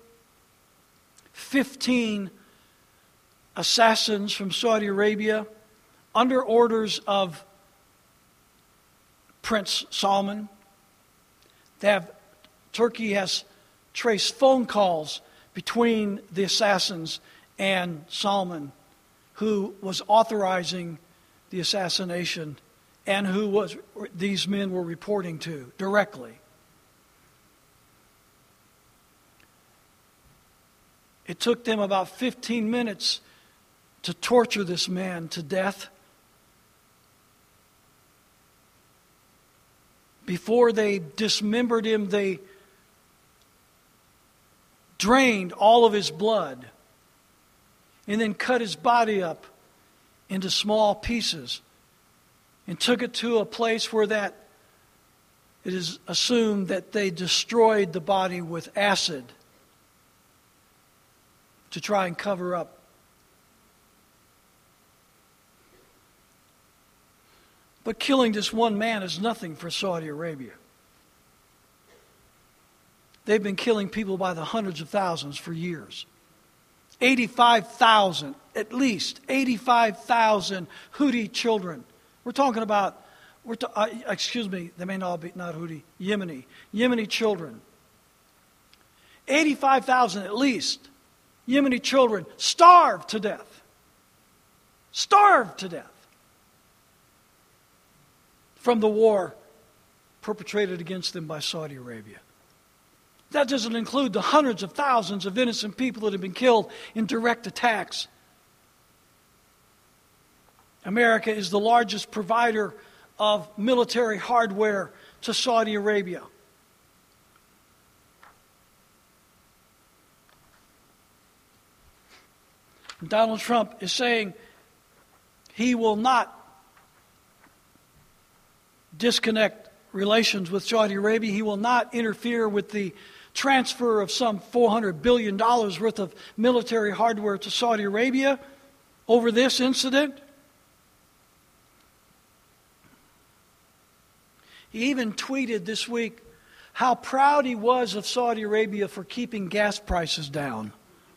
15 assassins from Saudi Arabia under orders of Prince Salman. Turkey has traced phone calls between the assassins and Salman, who was authorizing the assassination and who these men were reporting to directly. It took them about 15 minutes to torture this man to death. Before they dismembered him, they drained all of his blood and then cut his body up into small pieces and took it to a place where it is assumed that they destroyed the body with acid to try and cover up. But killing this one man is nothing for Saudi Arabia. They've been killing people by the hundreds of thousands for years. 85,000, at least 85,000 Houthi children. We're talking about, they may not Houthi, Yemeni children. 85,000 at least Yemeni children starved to death. Starved to death from the war perpetrated against them by Saudi Arabia. That doesn't include the hundreds of thousands of innocent people that have been killed in direct attacks. America is the largest provider of military hardware to Saudi Arabia. Donald Trump is saying he will not disconnect relations with Saudi Arabia. He will not interfere with the transfer of some $400 billion worth of military hardware to Saudi Arabia over this incident. He even tweeted this week how proud he was of Saudi Arabia for keeping gas prices down.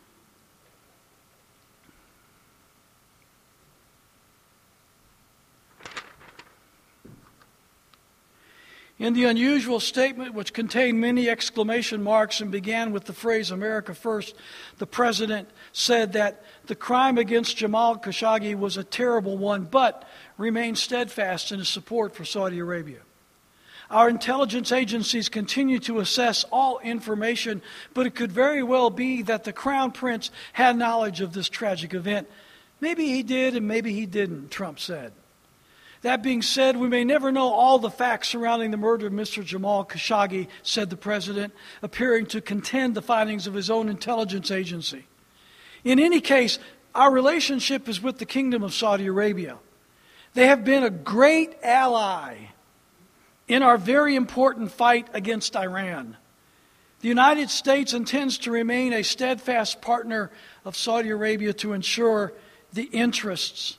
In the unusual statement, which contained many exclamation marks and began with the phrase "America First," the president said that the crime against Jamal Khashoggi was a terrible one, but remained steadfast in his support for Saudi Arabia. Our intelligence agencies continue to assess all information, but it could very well be that the Crown Prince had knowledge of this tragic event. Maybe he did and maybe he didn't, Trump said. That being said, we may never know all the facts surrounding the murder of Mr. Jamal Khashoggi, said the president, appearing to contend the findings of his own intelligence agency. In any case, our relationship is with the Kingdom of Saudi Arabia. They have been a great ally in our very important fight against Iran. The United States intends to remain a steadfast partner of Saudi Arabia to ensure the interests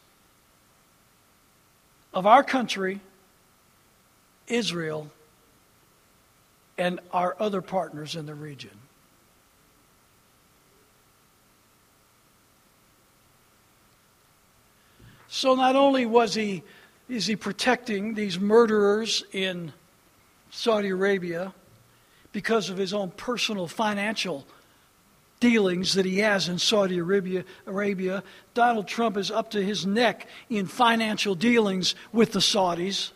of our country, Israel, and our other partners in the region. So not only is he protecting these murderers in Saudi Arabia because of his own personal financial dealings that he has in Saudi Arabia, Donald Trump is up to his neck in financial dealings with the Saudis.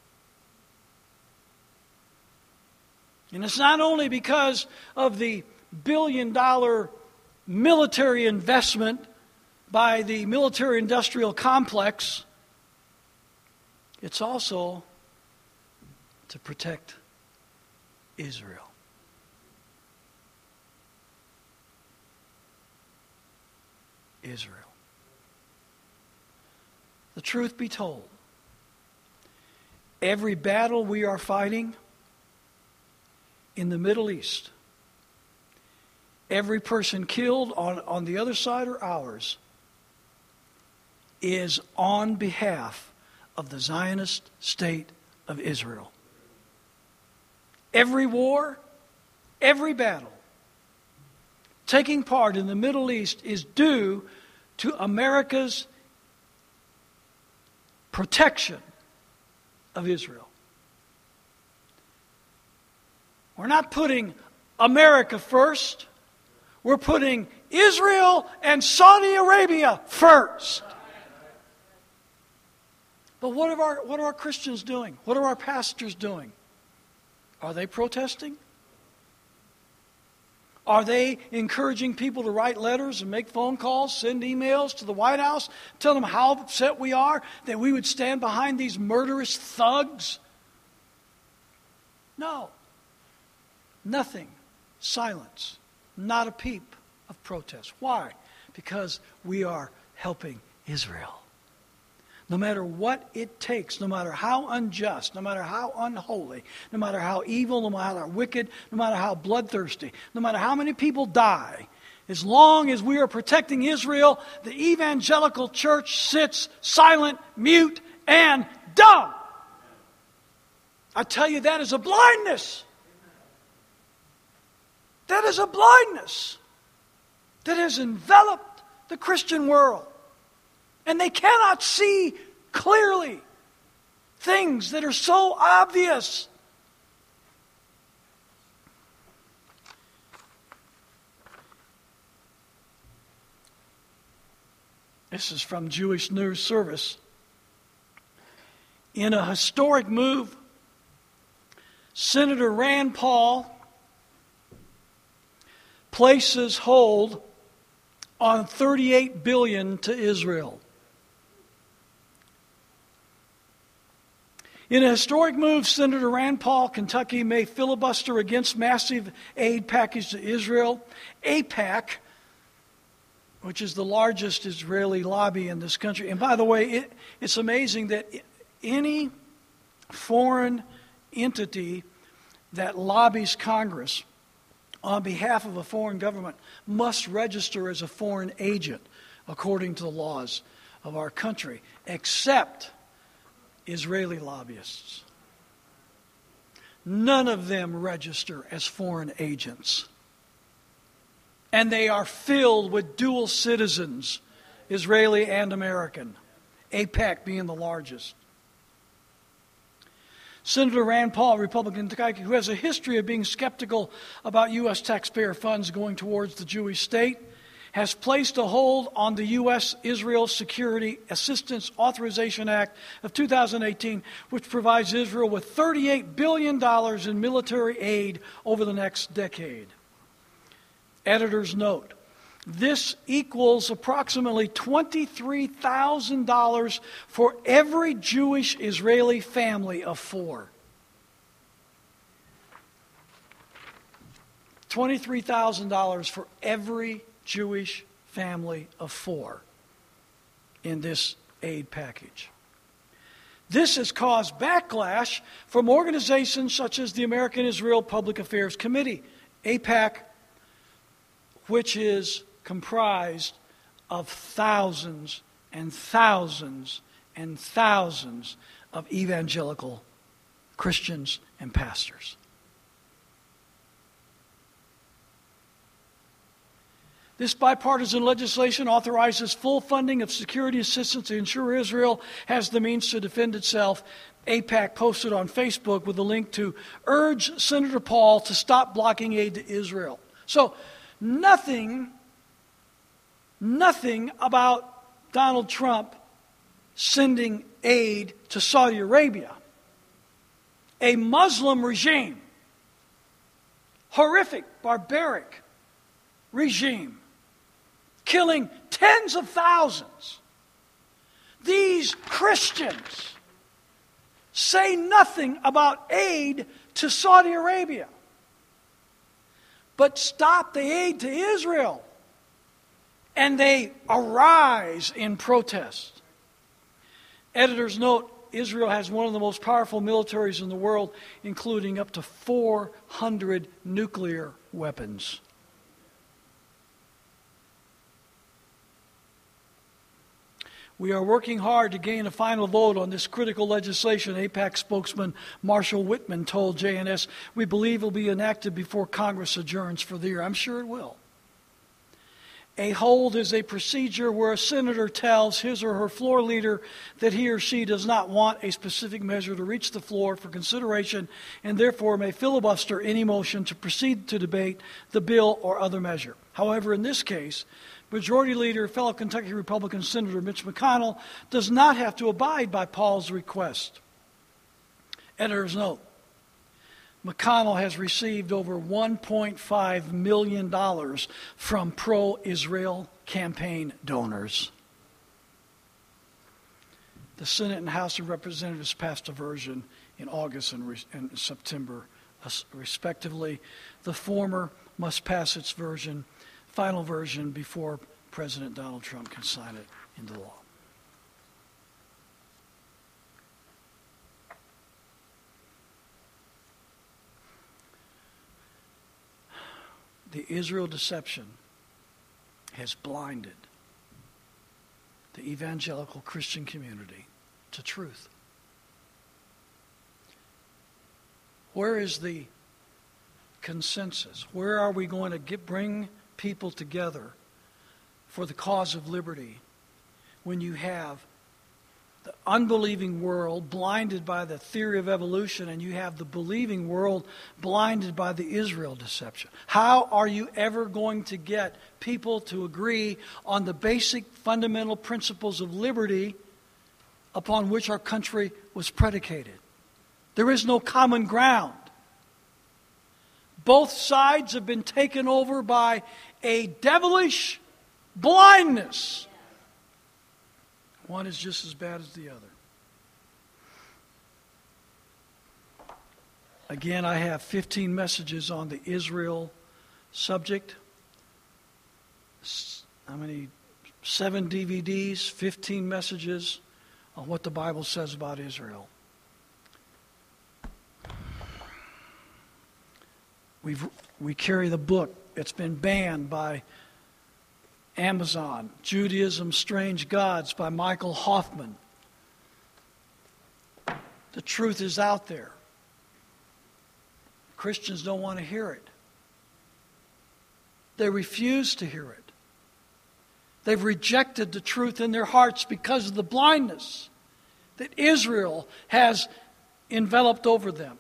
And it's not only because of the billion-dollar military investment by the military-industrial complex, it's also to protect Israel. Israel. The truth be told, every battle we are fighting in the Middle East, every person killed on the other side or ours, is on behalf of the Zionist state of Israel. Every war, every battle taking part in the Middle East is due to America's protection of Israel. We're not putting America first. We're putting Israel and Saudi Arabia first. But what are our Christians doing? What are our pastors doing? Are they protesting? Are they encouraging people to write letters and make phone calls, send emails to the White House, tell them how upset we are that we would stand behind these murderous thugs? No. Nothing. Silence. Not a peep of protest. Why? Because we are helping Israel. No matter what it takes, no matter how unjust, no matter how unholy, no matter how evil, no matter how wicked, no matter how bloodthirsty, no matter how many people die, as long as we are protecting Israel, the evangelical church sits silent, mute, and dumb. I tell you, that is a blindness. That is a blindness that has enveloped the Christian world. And they cannot see clearly things that are so obvious. This is from Jewish News Service. In a historic move, Senator Rand Paul places hold on $38 billion to Israel. In a historic move, Senator Rand Paul, Kentucky, may filibuster against massive aid package to Israel. AIPAC, which is the largest Israeli lobby in this country. And by the way, it's amazing that any foreign entity that lobbies Congress on behalf of a foreign government must register as a foreign agent according to the laws of our country, except Israeli lobbyists. None of them register as foreign agents. And they are filled with dual citizens, Israeli and American, AIPAC being the largest. Senator Rand Paul, Republican, Kentucky, who has a history of being skeptical about U.S. taxpayer funds going towards the Jewish state, has placed a hold on the U.S.-Israel Security Assistance Authorization Act of 2018, which provides Israel with $38 billion in military aid over the next decade. Editor's note: this equals approximately $23,000 for every Jewish Israeli family of four. $23,000 for every Jewish family of four in this aid package. This has caused backlash from organizations such as the American Israel Public Affairs Committee, AIPAC, which is comprised of thousands and thousands and thousands of evangelical Christians and pastors. This bipartisan legislation authorizes full funding of security assistance to ensure Israel has the means to defend itself. AIPAC posted on Facebook with a link to urge Senator Paul to stop blocking aid to Israel. So nothing about Donald Trump sending aid to Saudi Arabia, a Muslim regime, horrific, barbaric regime, killing tens of thousands. These Christians say nothing about aid to Saudi Arabia, but stop the aid to Israel. And they arise in protest. Editor's note: Israel has one of the most powerful militaries in the world, including up to 400 nuclear weapons. We are working hard to gain a final vote on this critical legislation, AIPAC spokesman Marshall Whitman told JNS. We believe it will be enacted before Congress adjourns for the year. I'm sure it will. A hold is a procedure where a senator tells his or her floor leader that he or she does not want a specific measure to reach the floor for consideration and therefore may filibuster any motion to proceed to debate the bill or other measure. However, in this case, Majority Leader, fellow Kentucky Republican Senator Mitch McConnell, does not have to abide by Paul's request. Editor's note: McConnell has received over $1.5 million from pro-Israel campaign donors. The Senate and House of Representatives passed a version in August and September, respectively. The former must pass its final version, before President Donald Trump can sign it into law. The Israel deception has blinded the evangelical Christian community to truth. Where is the consensus? Where are we going to bring people together for the cause of liberty when you have the unbelieving world blinded by the theory of evolution and you have the believing world blinded by the Israel deception? How are you ever going to get people to agree on the basic fundamental principles of liberty upon which our country was predicated? There is no common ground. Both sides have been taken over by a devilish blindness. One is just as bad as the other. Again, I have 15 messages on the Israel subject. How many? 7 DVDs, 15 messages on what the Bible says about Israel. We carry the book. It's been banned by Amazon. Judaism, Strange Gods by Michael Hoffman. The truth is out there. Christians don't want to hear it. They refuse to hear it. They've rejected the truth in their hearts because of the blindness that Israel has enveloped over them.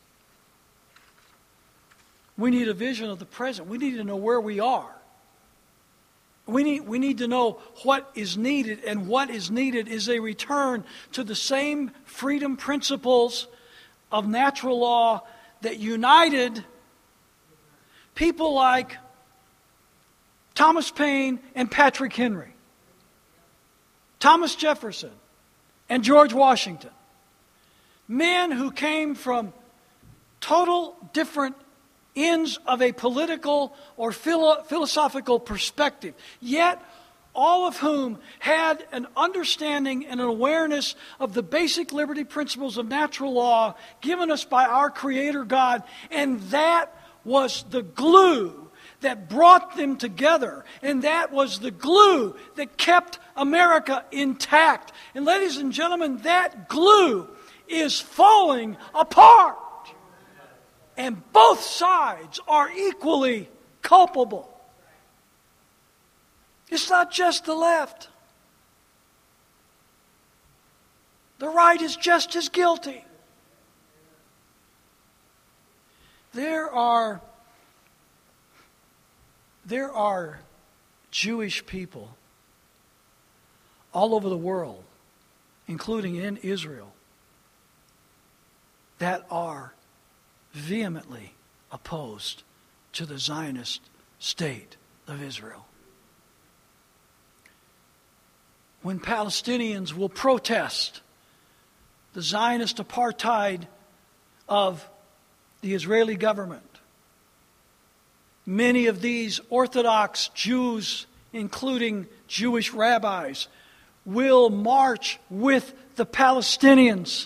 We need a vision of the present. We need to know where we are. We need to know what is needed, and what is needed is a return to the same freedom principles of natural law that united people like Thomas Paine and Patrick Henry, Thomas Jefferson and George Washington. Men who came from total different ends of a political or philosophical perspective, yet all of whom had an understanding and an awareness of the basic liberty principles of natural law given us by our Creator God, and that was the glue that brought them together, and that was the glue that kept America intact. And ladies and gentlemen, that glue is falling apart. And both sides are equally culpable. It's not just the left. The right is just as guilty. There are Jewish people all over the world, including in Israel, that are vehemently opposed to the Zionist state of Israel. When Palestinians will protest the Zionist apartheid of the Israeli government, many of these Orthodox Jews, including Jewish rabbis, will march with the Palestinians.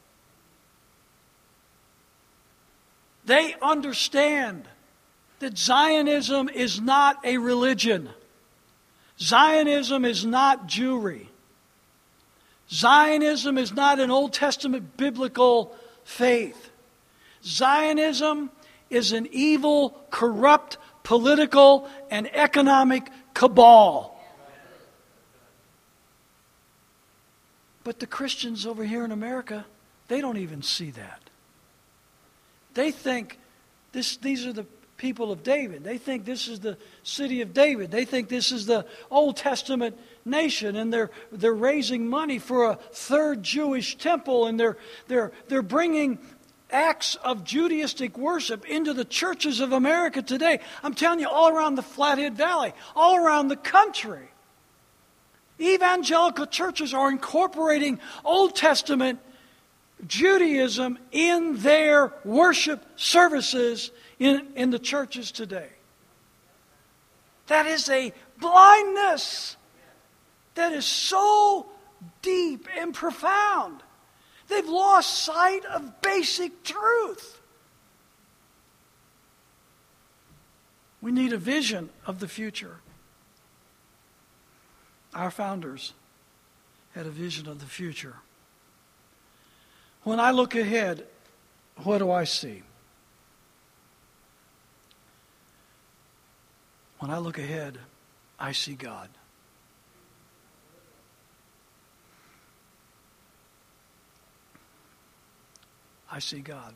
They understand that Zionism is not a religion. Zionism is not Jewry. Zionism is not an Old Testament biblical faith. Zionism is an evil, corrupt, political, and economic cabal. But the Christians over here in America, they don't even see that. They think these are the people of David. They think this is the city of David. They think this is the Old Testament nation, and they're raising money for a third Jewish temple, and they're bringing acts of Judaistic worship into the churches of America today. I'm telling you, all around the Flathead Valley, all around the country. Evangelical churches are incorporating Old Testament Judaism in their worship services in the churches today. That is a blindness that is so deep and profound. They've lost sight of basic truth. We need a vision of the future. Our founders had a vision of the future. When I look ahead, what do I see? When I look ahead, I see God. I see God.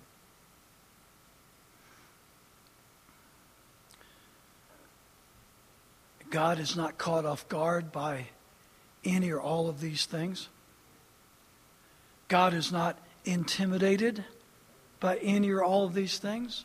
God is not caught off guard by any or all of these things. God is not intimidated by any or all of these things.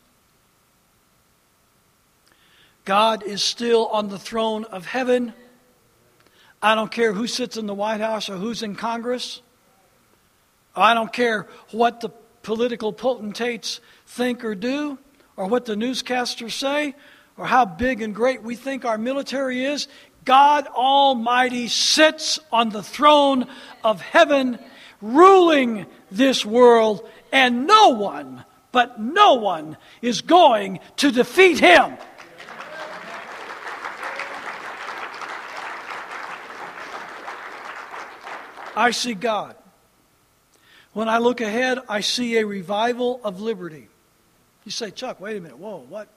God is still on the throne of heaven. I don't care who sits in the White House or who's in Congress. I don't care what the political potentates think or do, or what the newscasters say, or how big and great we think our military is. God Almighty sits on the throne of heaven, ruling this world, and no one is going to defeat Him. I see God. When I look ahead, I see a revival of liberty. You say, Chuck, wait a minute. Whoa, what?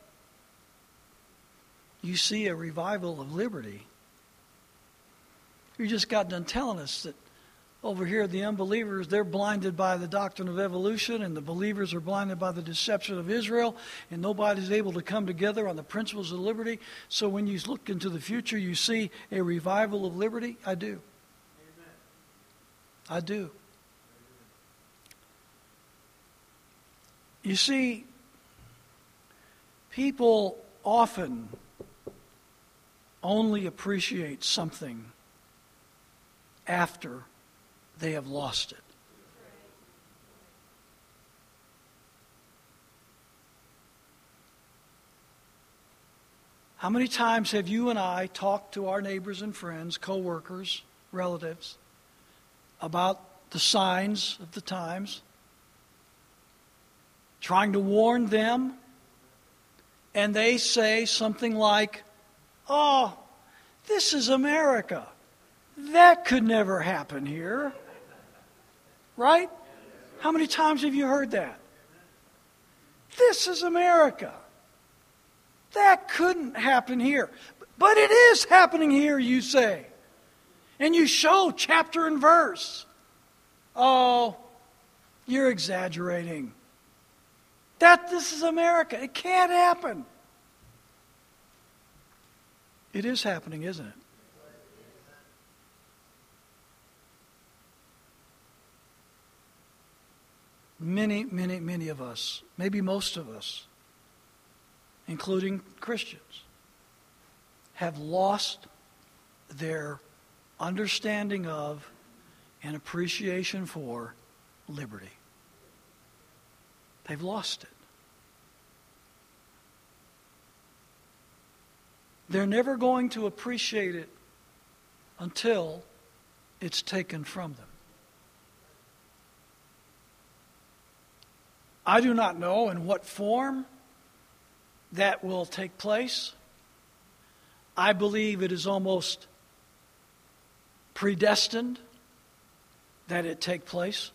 You see a revival of liberty. You just got done telling us that over here the unbelievers, they're blinded by the doctrine of evolution, and the believers are blinded by the deception of Israel, and nobody's able to come together on the principles of liberty. So when you look into the future, you see a revival of liberty. I do. Amen. I do. You see, people often only appreciate something after they have lost it. How many times have you and I talked to our neighbors and friends, co-workers, relatives, about the signs of the times, trying to warn them, and they say something like, "Oh, this is America. That could never happen here." Right? How many times have you heard that? This is America. That couldn't happen here. But it is happening here, you say. And you show chapter and verse. Oh, you're exaggerating. This is America. It can't happen. It is happening, isn't it? Many of us, maybe most of us, including Christians, have lost their understanding of and appreciation for liberty. They've lost it. They're never going to appreciate it until it's taken from them. I do not know in what form that will take place. I believe it is almost predestined that it take place.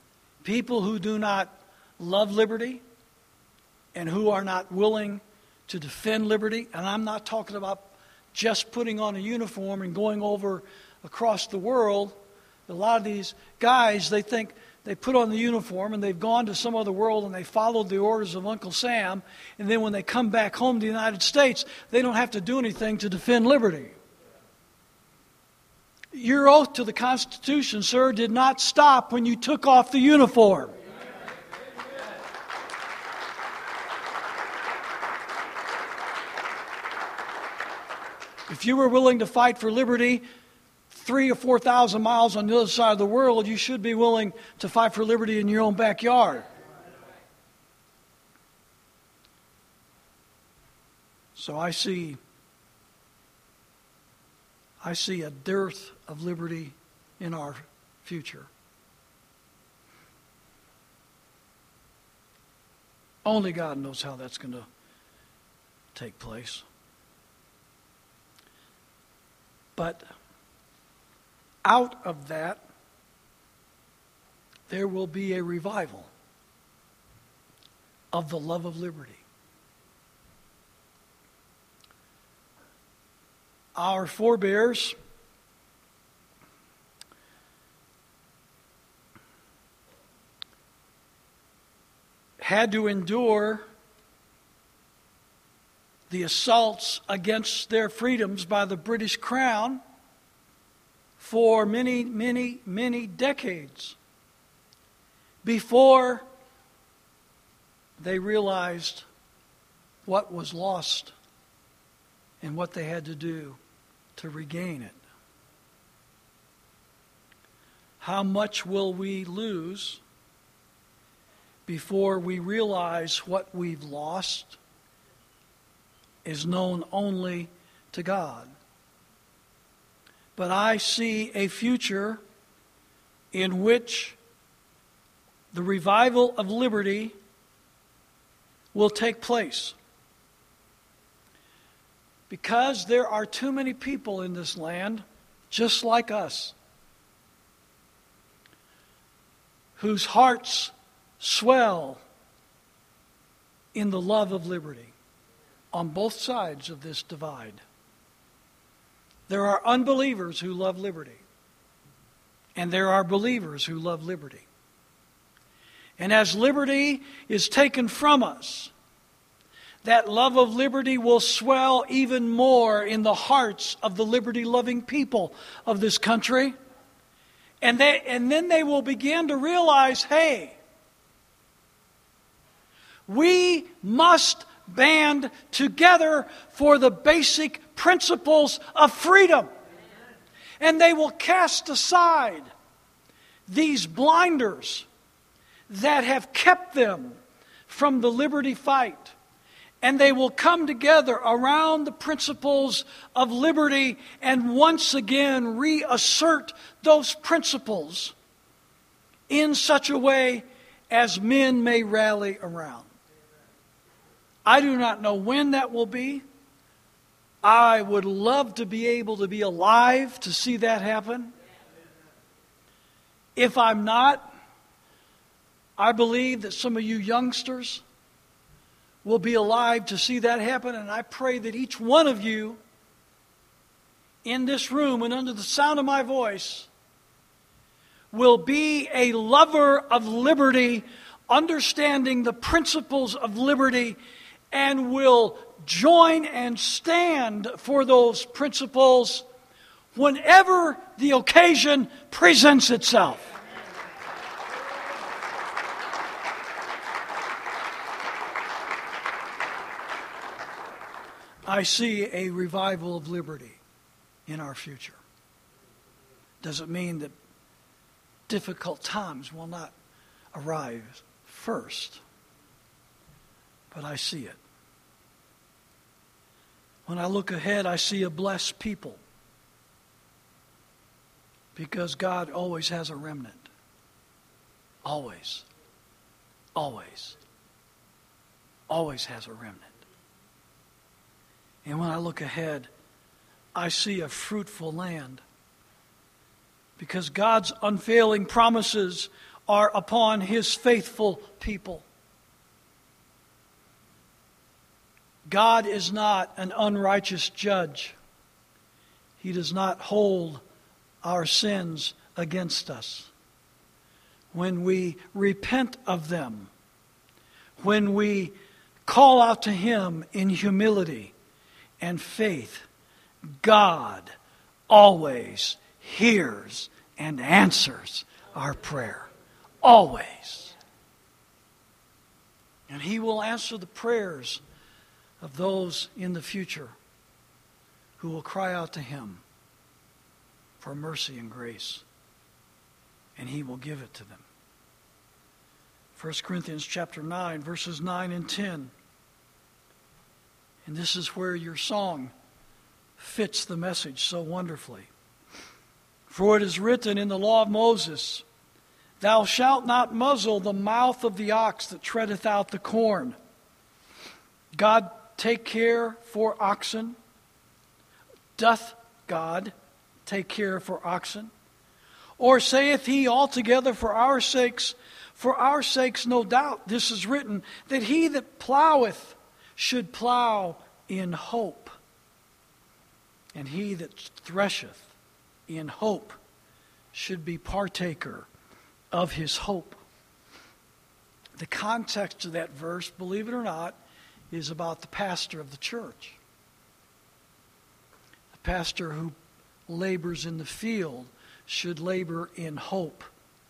People who do not love liberty and who are not willing to defend liberty. And I'm not talking about just putting on a uniform and going over across the world. A lot of these guys, they think they put on the uniform and they've gone to some other world and they followed the orders of Uncle Sam. And then when they come back home to the United States, they don't have to do anything to defend liberty. Your oath to the Constitution, sir, did not stop when you took off the uniform. If you were willing to fight for liberty 3,000 or 4,000 miles on the other side of the world, you should be willing to fight for liberty in your own backyard. So I see a dearth of liberty in our future. Only God knows how that's going to take place. But out of that, there will be a revival of the love of liberty. Our forebears had to endure the assaults against their freedoms by the British Crown for many, many, many decades before they realized what was lost and what they had to do to regain it. How much will we lose before we realize what we've lost is known only to God. But I see a future in which the revival of liberty will take place. Because there are too many people in this land, just like us, whose hearts swell in the love of liberty on both sides of this divide. There are unbelievers who love liberty, and there are believers who love liberty. And as liberty is taken from us, that love of liberty will swell even more in the hearts of the liberty-loving people of this country. And then they will begin to realize, hey, we must band together for the basic principles of freedom. And they will cast aside these blinders that have kept them from the liberty fight. And they will come together around the principles of liberty and once again reassert those principles in such a way as men may rally around. I do not know when that will be. I would love to be able to be alive to see that happen. If I'm not, I believe that some of you youngsters will be alive to see that happen, and I pray that each one of you in this room and under the sound of my voice will be a lover of liberty, understanding the principles of liberty, and will join and stand for those principles whenever the occasion presents itself. I see a revival of liberty in our future. Doesn't mean that difficult times will not arrive first, but I see it. When I look ahead, I see a blessed people, because God always has a remnant. Always. Always. Always has a remnant. And when I look ahead, I see a fruitful land, because God's unfailing promises are upon His faithful people. God is not an unrighteous judge. He does not hold our sins against us. When we repent of them, when we call out to Him in humility and faith, God always hears and answers our prayer. Always. And He will answer the prayers of those in the future who will cry out to Him for mercy and grace. And He will give it to them. 1 Corinthians chapter 9, verses 9 and 10. And this is where your song fits the message so wonderfully. For it is written in the law of Moses, Thou shalt not muzzle the mouth of the ox that treadeth out the corn. God take care for oxen? Doth God take care for oxen? Or saith He altogether for our sakes no doubt, this is written, that he that ploweth should plow in hope, and he that thresheth in hope should be partaker of his hope. The context of that verse, believe it or not, is about the pastor of the church. The pastor who labors in the field should labor in hope.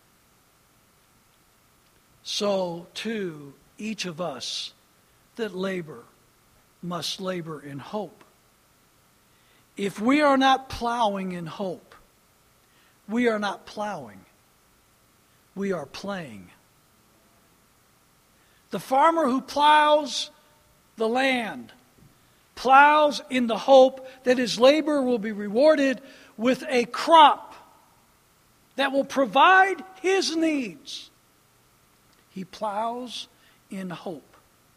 So, too, each of us that labor must labor in hope. If we are not plowing in hope, we are not plowing. We are playing. The farmer who plows the land plows in the hope that his labor will be rewarded with a crop that will provide his needs. He plows in hope.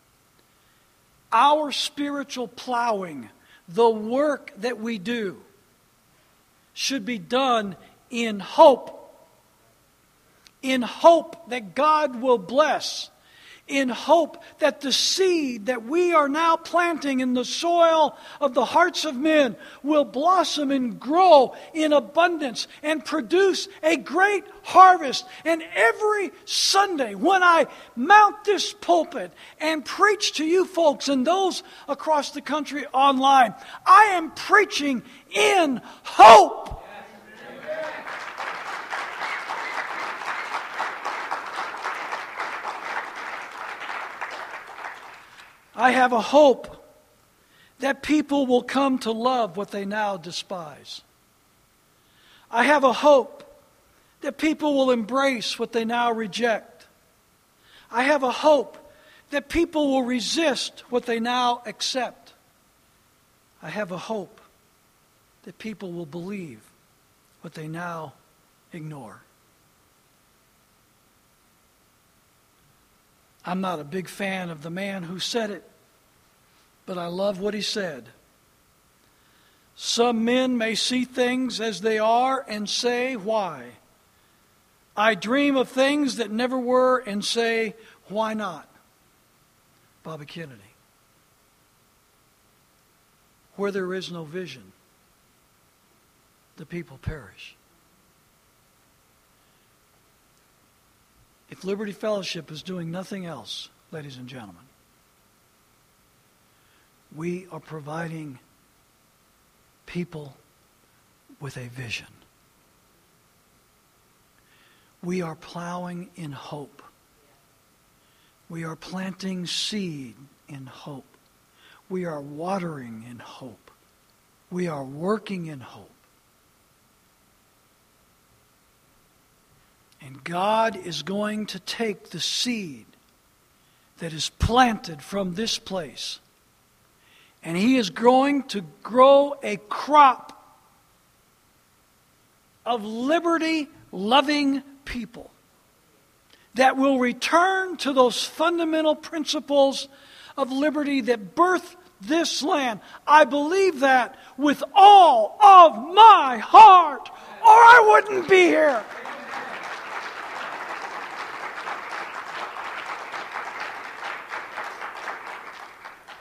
Our spiritual plowing, the work that we do, should be done in hope. In hope that God will bless. In hope that the seed that we are now planting in the soil of the hearts of men will blossom and grow in abundance and produce a great harvest. And every Sunday when I mount this pulpit and preach to you folks and those across the country online, I am preaching in hope. I have a hope that people will come to love what they now despise. I have a hope that people will embrace what they now reject. I have a hope that people will resist what they now accept. I have a hope that people will believe what they now ignore. I'm not a big fan of the man who said it, but I love what he said. Some men may see things as they are and say, why? I dream of things that never were and say, why not? Bobby Kennedy. Where there is no vision, the people perish. If Liberty Fellowship is doing nothing else, ladies and gentlemen, we are providing people with a vision. We are plowing in hope. We are planting seed in hope. We are watering in hope. We are working in hope. And God is going to take the seed that is planted from this place, and He is going to grow a crop of liberty-loving people that will return to those fundamental principles of liberty that birthed this land. I believe that with all of my heart, or I wouldn't be here.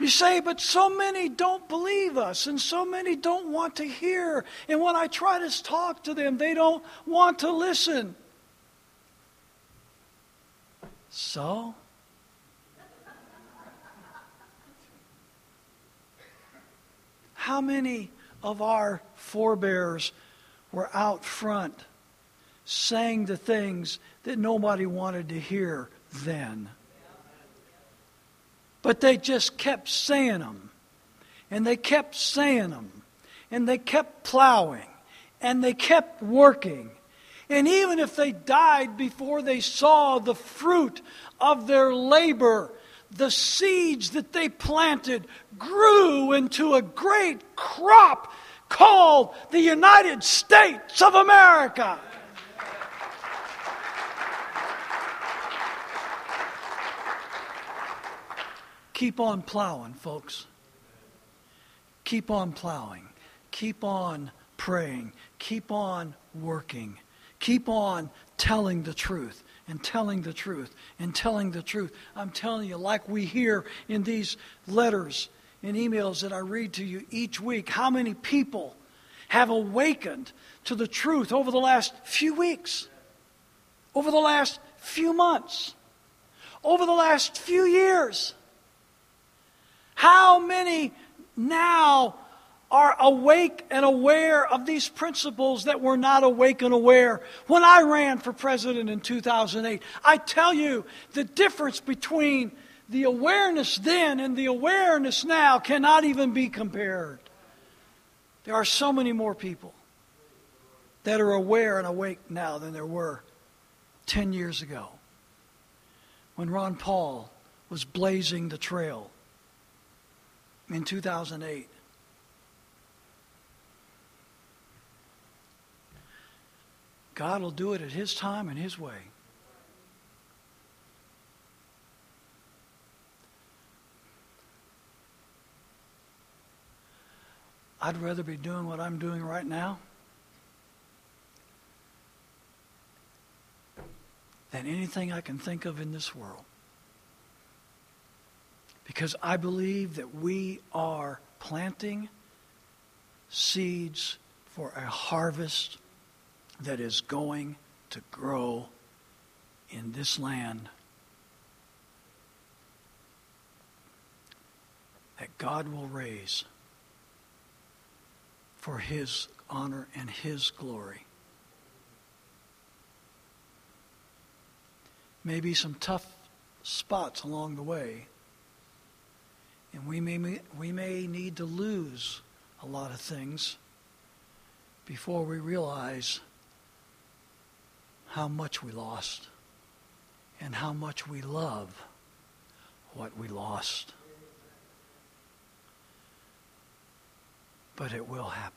You say, but so many don't believe us, and so many don't want to hear. And when I try to talk to them, they don't want to listen. So? How many of our forebears were out front saying the things that nobody wanted to hear then? But they just kept saying them. And they kept saying them. And they kept plowing. And they kept working. And even if they died before they saw the fruit of their labor, the seeds that they planted grew into a great crop called the United States of America. Keep on plowing, folks. Keep on plowing. Keep on praying. Keep on working. Keep on telling the truth and telling the truth and telling the truth. I'm telling you, like we hear in these letters and emails that I read to you each week, how many people have awakened to the truth over the last few weeks, over the last few months, over the last few years. How many now are awake and aware of these principles that were not awake and aware when I ran for president in 2008? I tell you, the difference between the awareness then and the awareness now cannot even be compared. There are so many more people that are aware and awake now than there were 10 years ago when Ron Paul was blazing the trail in 2008. God will do it at His time and His way. I'd rather be doing what I'm doing right now than anything I can think of in this world. Because I believe that we are planting seeds for a harvest that is going to grow in this land. That God will raise for His honor and His glory. Maybe some tough spots along the way. And we may need to lose a lot of things before we realize how much we lost and how much we love what we lost. But it will happen.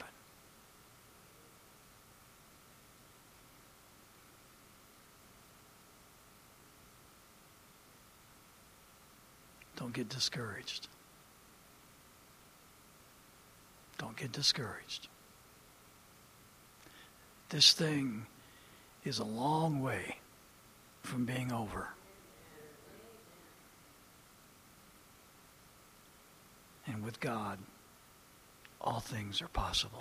Don't get discouraged. Don't get discouraged. This thing is a long way from being over. And with God, all things are possible.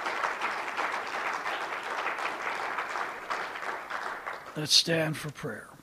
Let's stand for prayer.